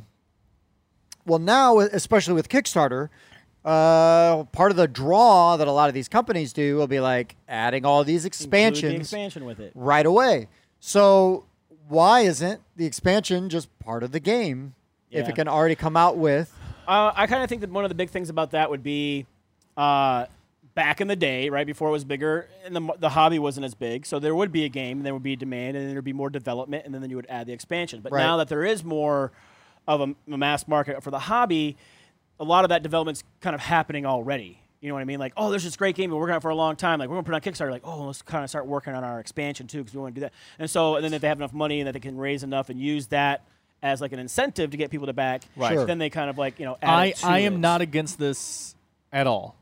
well, now, especially with Kickstarter, uh, part of the draw that a lot of these companies do will be like adding all these Include expansions the expansion with it. right away. So why isn't the expansion just part of the game if Yeah. it can already come out with? Uh, I kind of think that one of the big things about that would be uh, back in the day, right before it was bigger, and the, the hobby wasn't as big. So there would be a game, and there would be demand, and then there would be more development, and then, then you would add the expansion. But Right. now that there is more of a, a mass market for the hobby, a lot of that development's kind of happening already. You know what I mean? Like, oh, there's this great game we're working on for a long time. Like, we're going to put it on Kickstarter. Like, oh, let's kind of start working on our expansion, too, because we want to do that. And so, and then if they have enough money and that they can raise enough and use that as like an incentive to get people to back, Right. Sure. then they kind of like, you know, add I, it to I am it. not against this at all.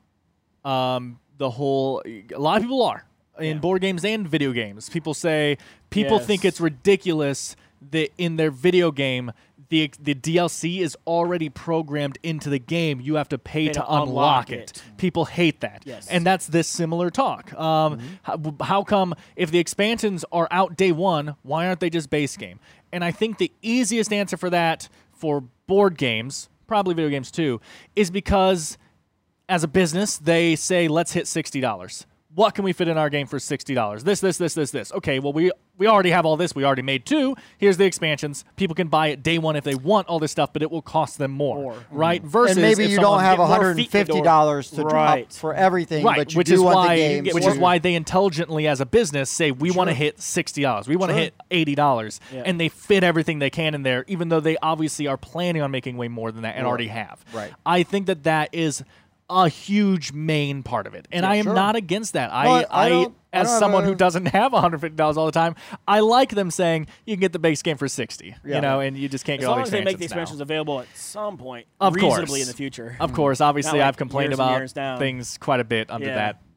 Um, the whole a lot of people are in Yeah. board games and video games. People say people Yes. think it's ridiculous that in their video game the the D L C is already programmed into the game. You have to pay, Pay to, to unlock, unlock it. it. People hate that. Yes. And that's this similar talk. Um, how, how come if the expansions are out day one, why aren't they just base game? And I think the easiest answer for that for board games, probably video games too, is because as a business, they say, let's hit sixty dollars. What can we fit in our game for sixty dollars? This, this, this, this, this. Okay, well, we we already have all this. We already made two. Here's the expansions. People can buy it day one if they want all this stuff, but it will cost them more, More. right? Versus And maybe if you someone don't have get more one hundred fifty dollars to drop Right. for everything, Right, but you which do is want why the games. get which more- is why they intelligently as a business say we want to hit sixty dollars, we want to Sure. hit eighty dollars, Yeah. and they fit everything they can in there, even though they obviously are planning on making way more than that and Right. already have. Right. I think that that is a huge main part of it, and Yeah, I am sure. not against that. I, Well, I I, don't- I as don't have someone a- who doesn't have one hundred fifty dollars all the time, I like them saying you can get the base game for sixty. Yeah. You know, and you just can't As get all long the as they make the expansions expansions now. available at some point, Of reasonably course. in the future. Of course, obviously, like I've complained years and about years down. things quite a bit under Yeah. that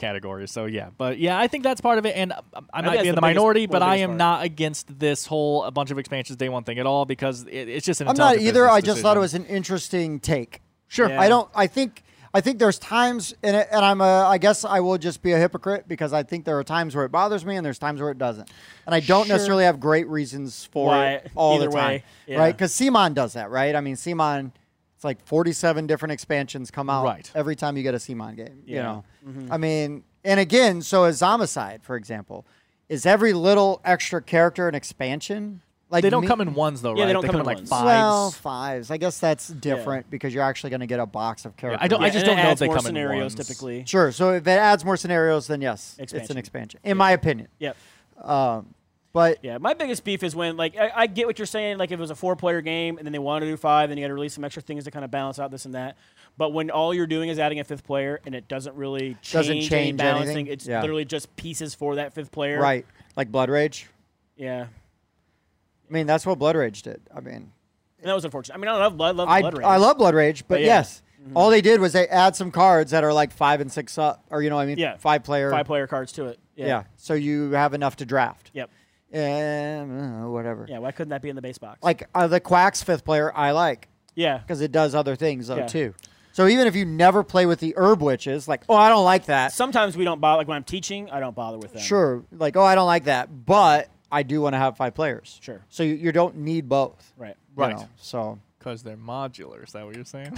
category. So yeah, but yeah, I think that's part of it, and I, I think might that's be in the the biggest- minority, one but of the I biggest am part. not against this whole a bunch of expansions day one thing at all because it, it's just an. I'm not intelligent either. business I just thought it decision. was an interesting take. Sure. Yeah. I don't. I think. I think there's times, and, it, and I'm a. I guess I will just be a hypocrite because I think there are times where it bothers me and there's times where it doesn't, and I don't Sure. necessarily have great reasons for Why, it all either the time, way, yeah. right? Because Simon does that, right? I mean, Simon, it's like forty-seven different expansions come out Right. every time you get a Simon game. You Yeah. know, Mm-hmm. I mean, and again, so is Zombicide, for example, is every little extra character an expansion? Like They don't me- come in ones though, Yeah, right? they don't come come in like ones. fives. Well, fives. I guess that's different because you're actually going to get a box of characters. I don't- Yeah, just and don't it know if adds they more come in scenarios ones. typically. Sure. So if it adds more scenarios, then yes, it's Expansion. an expansion, in my opinion. Yep. Um, but Yeah, my biggest beef is when, like, I, I get what you're saying. Like, if it was a four-player game and then they wanted to do five, then you got to release some extra things to kind of balance out this and that. But when all you're doing is adding a fifth player and it doesn't really change, Doesn't any change balancing, anything? it's Yeah. literally just pieces for that fifth player. right, like Blood Rage. Yeah. I mean, that's what Blood Rage did. I mean, And that was unfortunate. I mean, I love, I love I Blood Rage. I love Blood Rage, but But yeah. yes, all they did was they add some cards that are like five and six up, or you know, what I mean, Yeah. five player. five-player cards to it. Yeah. yeah. So you have enough to draft. Yep. And uh, whatever. Yeah, why couldn't that be in the base box? Like uh, the Quack's fifth player, I like. yeah. Because it does other things though Yeah. too. So even if you never play with the herb witches, like, oh, I don't like that. Sometimes we don't bother. Like, when I'm teaching, I don't bother with them. Sure, like, oh, I don't like that, but I do want to have five players. Sure. So you, you don't need both. Right. you Right. know, So Because they're modular. Is that what you're saying?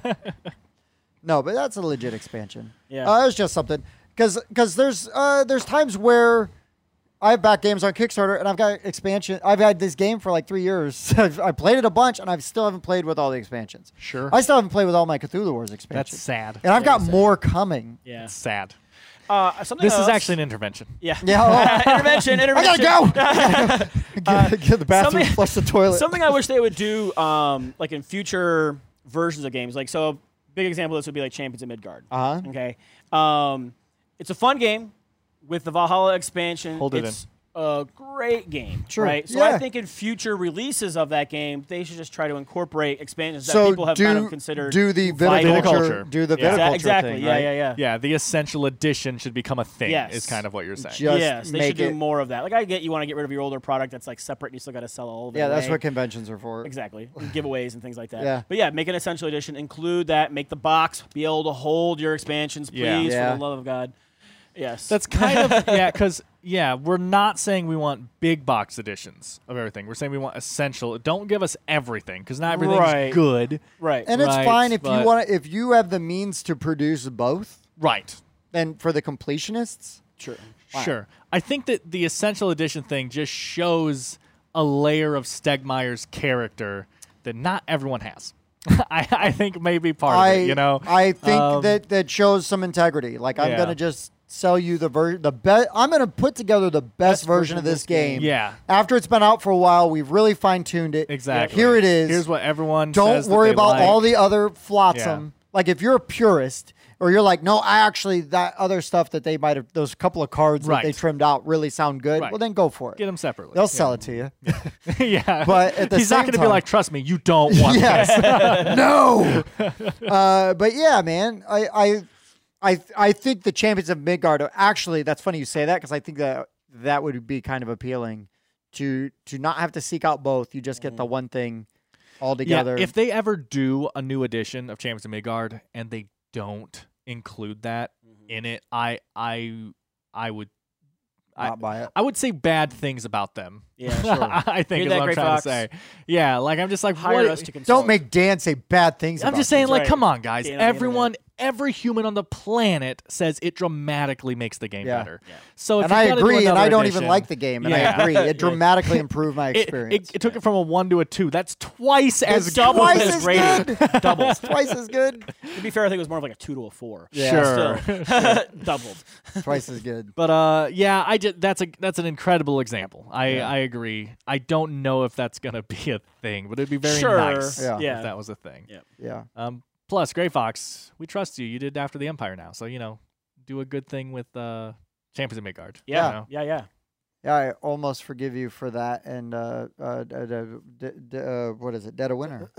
no, but that's a legit expansion. Yeah. Uh, it's just something because because there's uh, there's times where I have back games on Kickstarter and I've got expansion. I've had this game for like three years. I've, I played it a bunch and I still haven't played with all the expansions. Sure. I still haven't played with all my Cthulhu Wars expansions. That's sad. And I've got Very sad. more coming. Yeah. That's sad. Uh, something This is else- actually an intervention. Yeah. Yeah. oh, intervention. I Intervention. gotta go. get, get the bathroom, something- flush the toilet. Something I wish they would do, um, like in future versions of games. Like, so a big example of this would be like Champions of Midgard. Uh huh. Okay. Um, it's a fun game with the Valhalla expansion. Hold it it's a great game. Sure. Right. So Yeah. I think in future releases of that game, they should just try to incorporate expansions that So people have do kind of considered. do the vital. viticulture, Viticulture. do the Yeah. viticulture exactly. thing, yeah, right? yeah. Yeah. Yeah, the essential edition should become a thing. Yes. Is kind of what you're saying. Just yes, they make should do it- more of that. Like, I get you want to get rid of your older product that's like separate and you still got to sell all of it. Yeah, that's away. what conventions are for. Exactly. Giveaways and things like that. Yeah. But yeah, make an essential edition, include that, make the box be able to hold your expansions, please, Yeah. Yeah. for the love of God. Yes. That's kind of yeah, because yeah, we're not saying we want big box editions of everything. We're saying we want essential. Don't give us everything because not everything's Right. good. right. And it's Right, fine if you but- want to. If you have the means to produce both, Right. then for the completionists, Sure. Sure. I think that the essential edition thing just shows a layer of Stegmeyer's character that not everyone has. I, I think maybe part I of it, you know. I think Um, that that shows some integrity. Like I'm yeah. gonna just sell you the ver- the best. I'm gonna put together the best, Best version of this game. Yeah. After it's been out for a while, we've really fine tuned it. Exactly. Here it is. Here's what everyone Don't says that worry they about like. all the other flotsam. Like if you're a purist, or you're like, no, I actually that other stuff that they might have, those couple of cards Right. that they trimmed out really sound good. Right. Well, then go for it. Get them separately. They'll Yeah. sell it to you. yeah. But at the he's not same going to be time- like, trust me, you don't want Yes. this. no. Uh, but yeah, man, I, I, I, I think the Champions of Midgard are actually. That's funny you say that because I think that that would be kind of appealing to to not have to seek out both. You just get the one thing all together. Yeah, if they ever do a new edition of Champions of Midgard and they don't include that in it, I I I would I, not buy it. I would say bad things about them. Yeah, sure. I think Hear is that, what I'm Gray trying Fox? to say. Yeah, like I'm just like Hire what, us to consult. Don't make Dan say bad things. I'm about just saying, things. like, right. come on, guys. Dan on the Everyone, every human on the planet says it dramatically makes the game Yeah. better. Yeah. So, if And you I gotta do agree, and another I don't edition, even like the game, and Yeah. I agree. It dramatically improved my It, experience. it, it took it from a one to a two. That's twice as It's double twice as as rated. good. Double. It's twice as good. To be fair, I think it was more of like a two to a four. Yeah. Sure. Still. Doubled. Twice as good. But uh, yeah, I just that's a that's an incredible example. I Yeah. I agree. I don't know if that's gonna be a thing, but it'd be very Sure. nice Yeah. Yeah. if that was a thing. Yeah. Yeah. Um. Plus, Gray Fox, we trust you. You did After the Empire now, so you know, do a good thing with uh, Champions of Midgard. Yeah. you know? Yeah. Yeah. Yeah, I almost forgive you for that. And uh, uh, d- d- d- d- uh, what is it? Dead of Winter.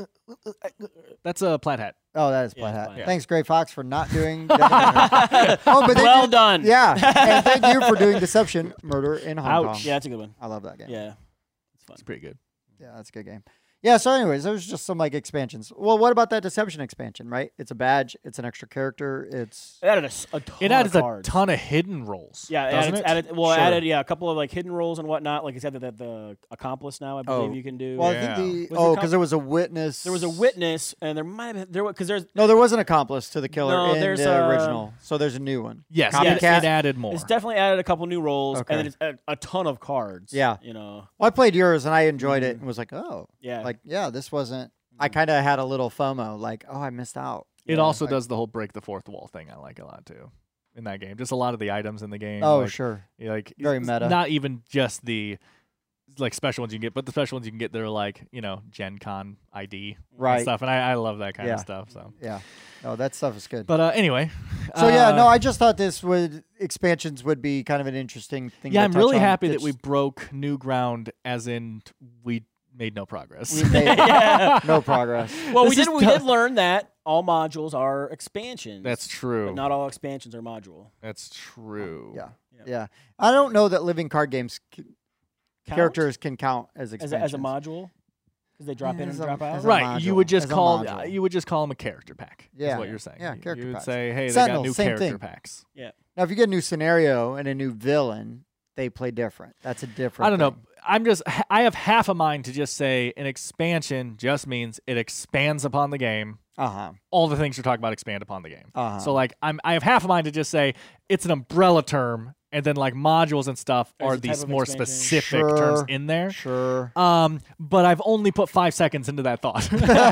That's a Plaid Hat. Oh, that is Yeah, Plaid it's Hat. Plaid Hat. Thanks, Gray Fox, for not doing Dead of Winter. Oh, but they Well did- done. Yeah, and thank you for doing Deception Murder in Hong Kong. Ouch. Yeah, that's a good one. I love that game. Yeah, it's fun. It's pretty good. Yeah, that's a good game. Yeah, so anyways, there's just some like expansions. Well, what about that Deception expansion, right? It's a badge, it's an extra character, it's It added a, s- a ton It added of a cards. ton of hidden rolls. Yeah, it doesn't added, it? added well, it Sure. added yeah a couple of like hidden roles and whatnot. Like I said, that the accomplice now I believe Oh. you can do. well, Yeah. I think the Was it oh, com- because there was a witness. There was a witness, and there might have been there because there's No, there was an accomplice to the killer No, in there's, the uh, original. So there's a new one. Yes, Copycat? it, it added more. it's definitely added a couple new roles, Okay. and then it's a, a ton of cards. Yeah. you know, Well, I played yours and I enjoyed it and was like, oh, yeah, like yeah, this wasn't. I kind of had a little FOMO, like, oh, I missed out. It Yeah. also Like- does the whole break the fourth wall thing. I like a lot too in that game. Just a lot of the items in the game. Oh, like, sure. Like Very it's meta. Not even just the like special ones you can get, but the special ones you can get. They're like you know Gen Con I D Right. and stuff, and I, I love that kind Yeah. of stuff. So, Yeah. Oh, that stuff is good. but uh, anyway. So yeah, uh, no, I just thought this would expansions would be kind of an interesting thing. yeah, to I'm touch really on. happy that It's- we broke new ground, as in we made no progress. we made Yeah. no progress. Well, we This did is we tough. did learn that all modules are expansions. That's true. but not all expansions are module. That's true. Yeah, Yeah. yeah. I don't know that living card games c- Count? characters can count as as a, expansions. as a module because they drop Yeah, in as and a- drop out. as a Right, you would module, just as a call module. you would just call them a character pack. Yeah. is what you're saying. Yeah, You- character You would packs. say, hey, they Sentinel, got new same character thing. packs. Now, if you get a new scenario and a new villain, they play different. That's a different. I don't know. thing. I'm just I have half a mind to just say an expansion just means it expands upon the game. Uh huh. All the things you're talking about expand upon the game. Uh-huh. So like I'm I have half a mind to just say it's an umbrella term, and then like modules and stuff There's are a type these of more expansion. specific terms Sure. in there. Sure. Um, but I've only put five seconds into that thought.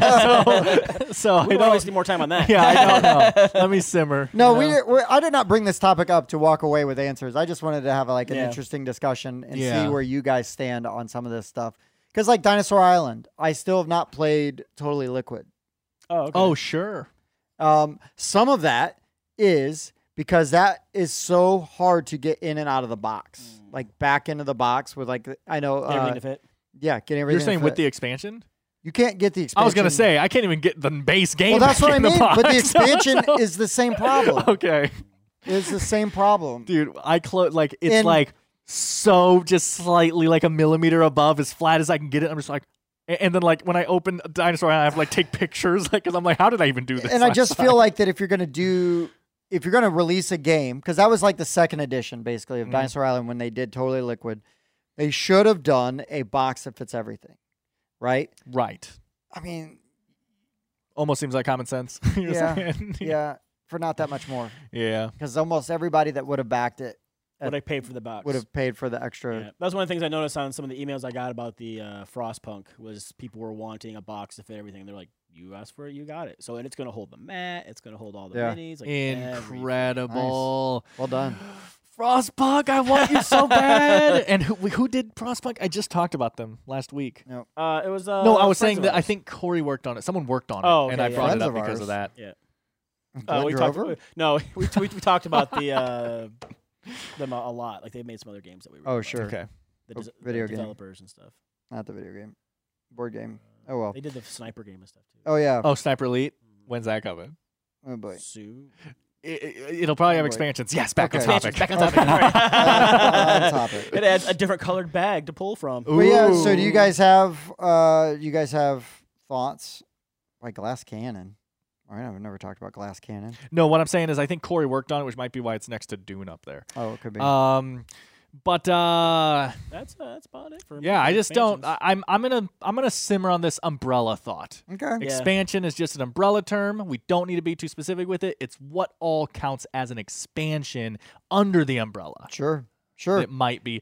so so I We don't don't. waste any more time on that. Yeah, I don't know. Let me simmer. No, you we, know? did- we. I did not bring this topic up to walk away with answers. I just wanted to have like an Yeah. interesting discussion and Yeah. see where you guys stand on some of this stuff. Because like Dinosaur Island, I still have not played Totally Liquid. Oh, okay. Oh sure. Um, some of that is because that is so hard to get in and out of the box, like back into the box with like I know. everything Uh, to fit. yeah, getting everything. You're saying to with fit. the expansion? you can't get the expansion. I was gonna say I can't even get the base game. Well, that's back what I in the mean. But the box. expansion So- is the same problem. okay, It's the same problem. dude. I close like it's And- like so just slightly like a millimeter above, as flat as I can get it. I'm just like, a- and then like when I open Dinosaur, I have to like take pictures, like because I'm like, how did I even do this? And I last just time? feel like that if you're gonna do, if you're gonna release a game, because that was like the second edition basically of Mhm. Dinosaur Island when they did Totally Liquid, they should have done a box that fits everything, right? right. I mean, Almost seems like common sense. You're Yeah. saying? yeah, for not that much more, yeah. because almost everybody that would have backed it What I paid for the box would have paid for the extra. Yeah. That's one of the things I noticed on some of the emails I got about the uh, Frostpunk was people were wanting a box to fit everything. They're like, "You asked for it, you got it." So and it's going to hold the mat, it's going to hold all the Yeah. minis, like everything. Incredible. Well done. Frostpunk, I want you so bad. And who who did Frostpunk? I just talked about them last week. Uh, it was uh, no, I was friends saying of that I ours. think Corey worked on it. Someone worked on it, Oh, and okay, I yeah. brought Friends it up of because ours. of that. Yeah. Glenn Uh, we talked. Drover? No, we, we we talked about the uh, them a, a lot. Like they've made some other games that we. Really Oh, like. sure. Okay. The, Oh, des- video the game. developers and stuff. Not the video game, board game. Oh well. They did the sniper game and stuff too. Oh yeah. Oh, Sniper Elite. When's that coming? Oh boy. Soon. It, it, will probably have Boy. expansions. Yes, back Okay. on topic. Expansions, back on Okay. topic. On- on topic. It adds a different colored bag to pull from. Ooh. But yeah, so do you guys have uh you guys have thoughts like Glass Cannon? All right, I've never talked about Glass Cannon. No, what I'm saying is I think Corey worked on it, which might be why it's next to Dune up there. Oh, it could be. Um, but uh, That's uh, that's about it for. yeah, I just don't. expansions. I, I'm I'm gonna I'm gonna simmer on this umbrella thought. okay. Yeah. Expansion is just an umbrella term. We don't need to be too specific with it. It's what all counts as an expansion under the umbrella. Sure. Sure. It might be.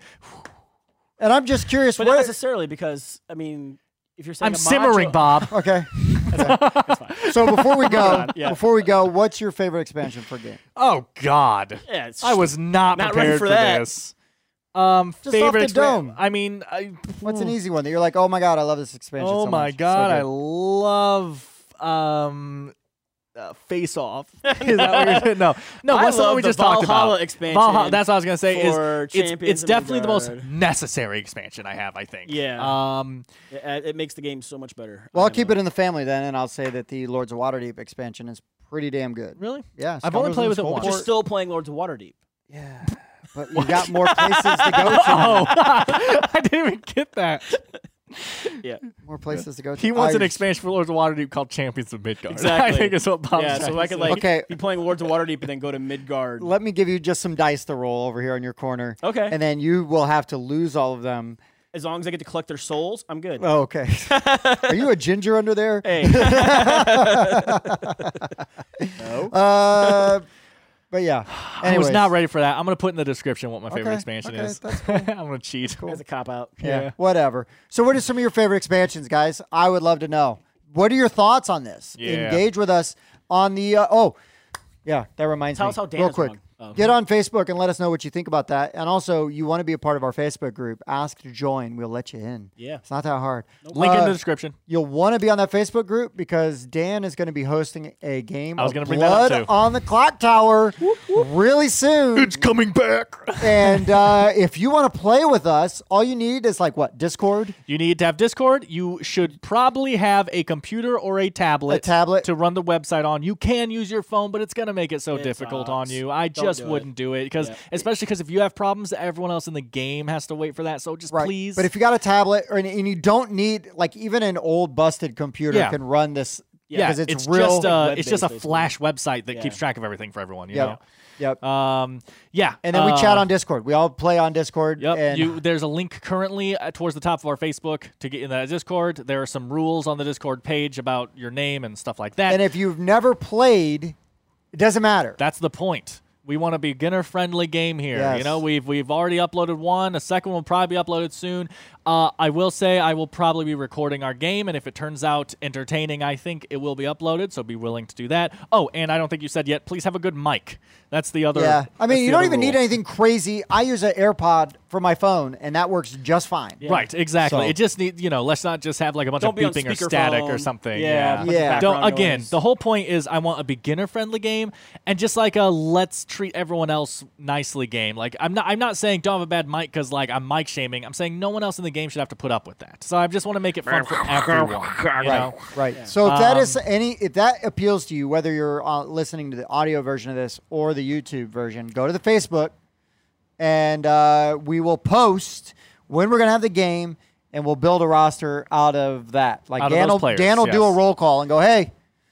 And I'm just curious but not what necessarily because I mean, if you're saying I'm a simmering, module- Bob. Okay. That's fine. So before we go, on, yeah. before we go, what's your favorite expansion for a game? Oh God, Yeah, it's I was not, Not prepared ready for that. this. Um, Just favorite off the expan- dome. I mean, I, What's an easy one that you're like, oh my god, I love this expansion? Oh so my much. So God, I good. love um uh, Face Off. Is that what you're saying? No, no. I What's the one love we the just talked Valhalla about? expansion Valhalla, that's what I was gonna say. for Is it's, Champions it's of definitely the most Midgard. necessary expansion I have. I think. Yeah. Um. It, it makes the game so much better. Well, I I'll keep know. it in the family then, and I'll say that the Lords of Waterdeep expansion is pretty damn good. Really? Yeah. I've only Scoundrels played and with it Skullport- once. You're still playing Lords of Waterdeep. Yeah. But you got more places to go to. Oh, I didn't even get that. Yeah. More places to go to. He wants an I- expansion for Lords of Waterdeep called Champions of Midgard. Exactly. I think is what Bob's Yeah, trying so I to could say. like Okay. be playing Lords of Waterdeep and then go to Midgard. Let me give you just some dice to roll over here on your corner. Okay. And then you will have to lose all of them. As long as I get to collect their souls, I'm good. Oh, okay. Are you a ginger under there? Hey. No. Uh, but yeah. I was Anyways. not ready for that. I'm gonna put in the description what my favorite Okay, expansion okay, is. that's cool. I'm gonna cheat. That's a cop out. Yeah, Yeah. whatever. So, what are some of your favorite expansions, guys? I would love to know. What are your thoughts on this? Yeah. Engage with us on the. Uh, oh, yeah, that reminds Tell me. us how Dan Real is quick. wrong. Oh. Get on Facebook and let us know what you think about that. And also, you want to be a part of our Facebook group, ask to join. We'll let you in. Yeah. It's not that hard. Link in Uh, the description. You'll want to be on that Facebook group because Dan is going to be hosting a game I was of gonna bring that up, Blood too. on the Clock Tower really soon. coming back. And uh, if you want to play with us, all you need is like what? Discord? You need to have Discord. You should probably have a computer or a tablet, A tablet. to run the website on. You can use your phone, but it's going to make it so It difficult sucks. on you. I Don't just do it. wouldn't do it because, Yeah. especially because if you have problems, everyone else in the game has to wait for that. So just Right. please. But if you got a tablet or, and you don't need, like, even an old busted computer Yeah. can run this yeah, because it's, it's, real. just uh, web-based, it's just a basically. Flash website that Yeah. keeps track of everything for everyone. You Yep. Yep. know. Um. Yeah. And then we uh, chat on Discord. We all play on Discord. Yep. And You, there's a link currently uh, towards the top of our Facebook to get in that Discord. There are some rules on the Discord page about your name and stuff like that. and if you've never played, it doesn't matter. That's the point. We want a beginner-friendly game here. Yes. You know, we've we've already uploaded one. A second one will probably be uploaded soon. Uh, I will say I will probably be recording our game, and if it turns out entertaining, I think it will be uploaded. So be willing to do that. Oh, and I don't think you said yet. Please have a good mic. That's the other. Yeah. I that's mean, the you don't other even need rule. anything crazy. I use an AirPod for my phone, and that works just fine. Yeah. Right, exactly. So- it just need you know, let's not just have like a bunch Don't of be on beeping or static or speakerphone. something. Yeah, Yeah. a bunch of Yeah. Don't background again. noise. The whole point is I want a beginner-friendly game and just like a let's treat everyone else nicely game. Like I'm not I'm not saying don't have a bad mic because like I'm mic shaming. I'm saying no one else in the game should have to put up with that. So I just want to make it fun for everyone. You Right, know? right. So if that Um, is any, if that appeals to you, whether you're uh, listening to the audio version of this or the YouTube version, go to the Facebook, and uh, we will post when we're gonna have the game, and we'll build a roster out of that. Like Out of Dan those will, players, Dan will do a yes. roll call and go, hey,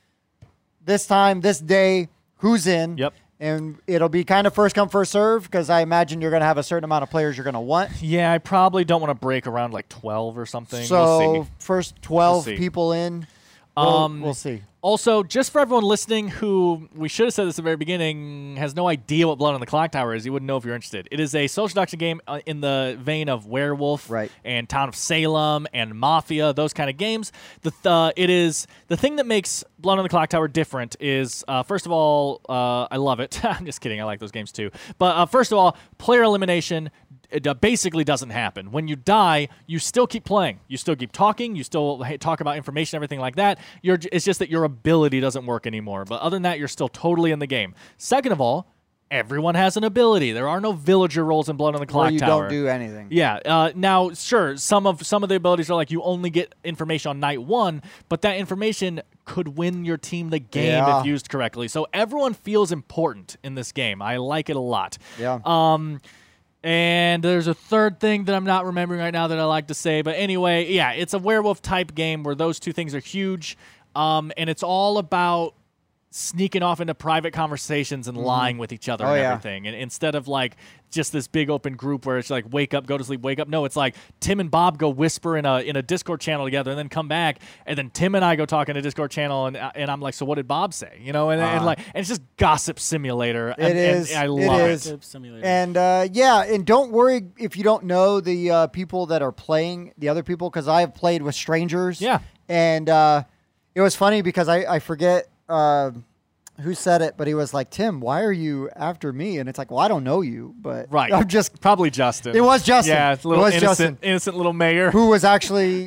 this time, this day, who's in? Yep. And it'll be kind of first come, first serve because I imagine you're going to have a certain amount of players you're going to want. Yeah, I probably don't want to break around like twelve or something. So we'll see. first twelve see. people in, we'll, Um, we'll see. Also, just for everyone listening who, we should have said this at the very beginning, has no idea what Blood on the Clock Tower is, you wouldn't know if you're interested. It is a social deduction game uh, in the vein of Werewolf Right. and Town of Salem and Mafia, those kind of games. The th- uh, it is the thing that makes Blood on the Clock Tower different is, uh, first of all, uh, I love it. I'm just kidding. I like those games too. But uh, first of all, player elimination. It uh, basically doesn't happen. When you die, you still keep playing. You still keep talking. You still hey, talk about information, everything like that. You're, j- it's just that your ability doesn't work anymore. But other than that, you're still totally in the game. Second of all, everyone has an ability. There are no villager roles in Blood on the Clock Or you Tower. don't do anything. Yeah. Uh, now, sure, some of some of the abilities are like you only get information on night one, but that information could win your team the game Yeah. if used correctly. So everyone feels important in this game. I like it a lot. Yeah. Um, and there's a third thing that I'm not remembering right now that I like to say. But anyway, yeah, it's a werewolf type game where those two things are huge. Um, and it's all about sneaking off into private conversations and lying with each other Oh, and yeah. everything. And instead of like just this big open group where it's like wake up, go to sleep, wake up. No, it's like Tim and Bob go whisper in a in a Discord channel together and then come back, and then Tim and I go talk in a Discord channel, and and I'm like, so what did Bob say? You know, and, and Ah. like and it's just gossip simulator. It and, is. and I It love is. it. Simulator. And uh, yeah, and don't worry if you don't know the uh, people that are playing, the other people, because I have played with strangers. Yeah. And uh, it was funny because I, I forget uh, who said it, but he was like, Tim, why are you after me? And it's like, well, I don't know you, but Right. I'm just, Probably Justin. it was Justin. Yeah, it's a little it was innocent, Justin, innocent little mayor. who was actually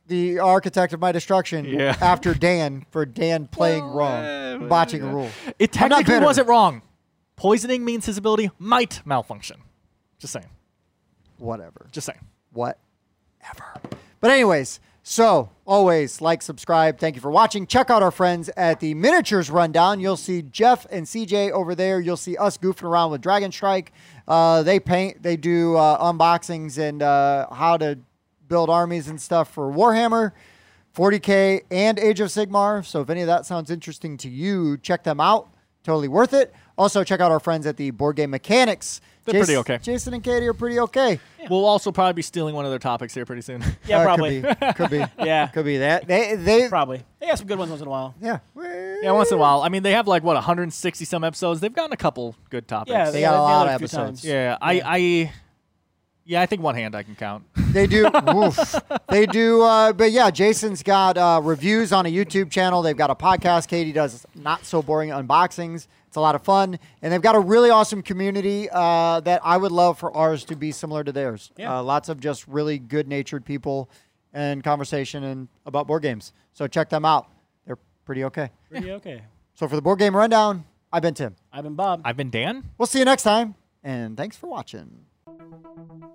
the architect of my destruction Yeah. after Dan for Dan playing Well, wrong, uh, botching a rule. It I'm not technically bitter. wasn't wrong. Poisoning means his ability might malfunction. Just saying. Whatever. Just saying. Whatever. But anyways, so always like, subscribe. Thank you for watching. Check out our friends at the Miniatures Rundown. You'll see Jeff and C J over there. You'll see us goofing around with Dragon Strike. Uh, they paint. They do uh, unboxings and uh, how to build armies and stuff for Warhammer, forty K, and Age of Sigmar. So if any of that sounds interesting to you, check them out. Totally worth it. Also, check out our friends at the Board Game Mechanics. They're Jason, pretty okay. Jason and Katie are pretty okay. Yeah. We'll also probably be stealing one of their topics here pretty soon. Yeah, Uh, probably. Could be. Could be. Yeah. Could be that. They, they, Probably. They got some good ones once in a while. yeah. Yeah, once in a while. I mean, they have like what one hundred sixty some episodes. They've gotten a couple good topics. Yeah, They yeah, got a they've lot done it of few episodes. times. yeah. I, I, yeah, I think one hand I can count. They do. Woof. They do. Uh, but yeah, Jason's got uh, reviews on a YouTube channel. They've got a podcast. Katie does not so boring unboxings. It's a lot of fun. And they've got a really awesome community uh, that I would love for ours to be similar to theirs. Yeah. Uh, lots of just really good natured people and conversation and about board games. So check them out. They're pretty okay. Pretty okay. So for the Board Game Rundown, I've been Tim. I've been Bob. I've been Dan. We'll see you next time. And thanks for watching.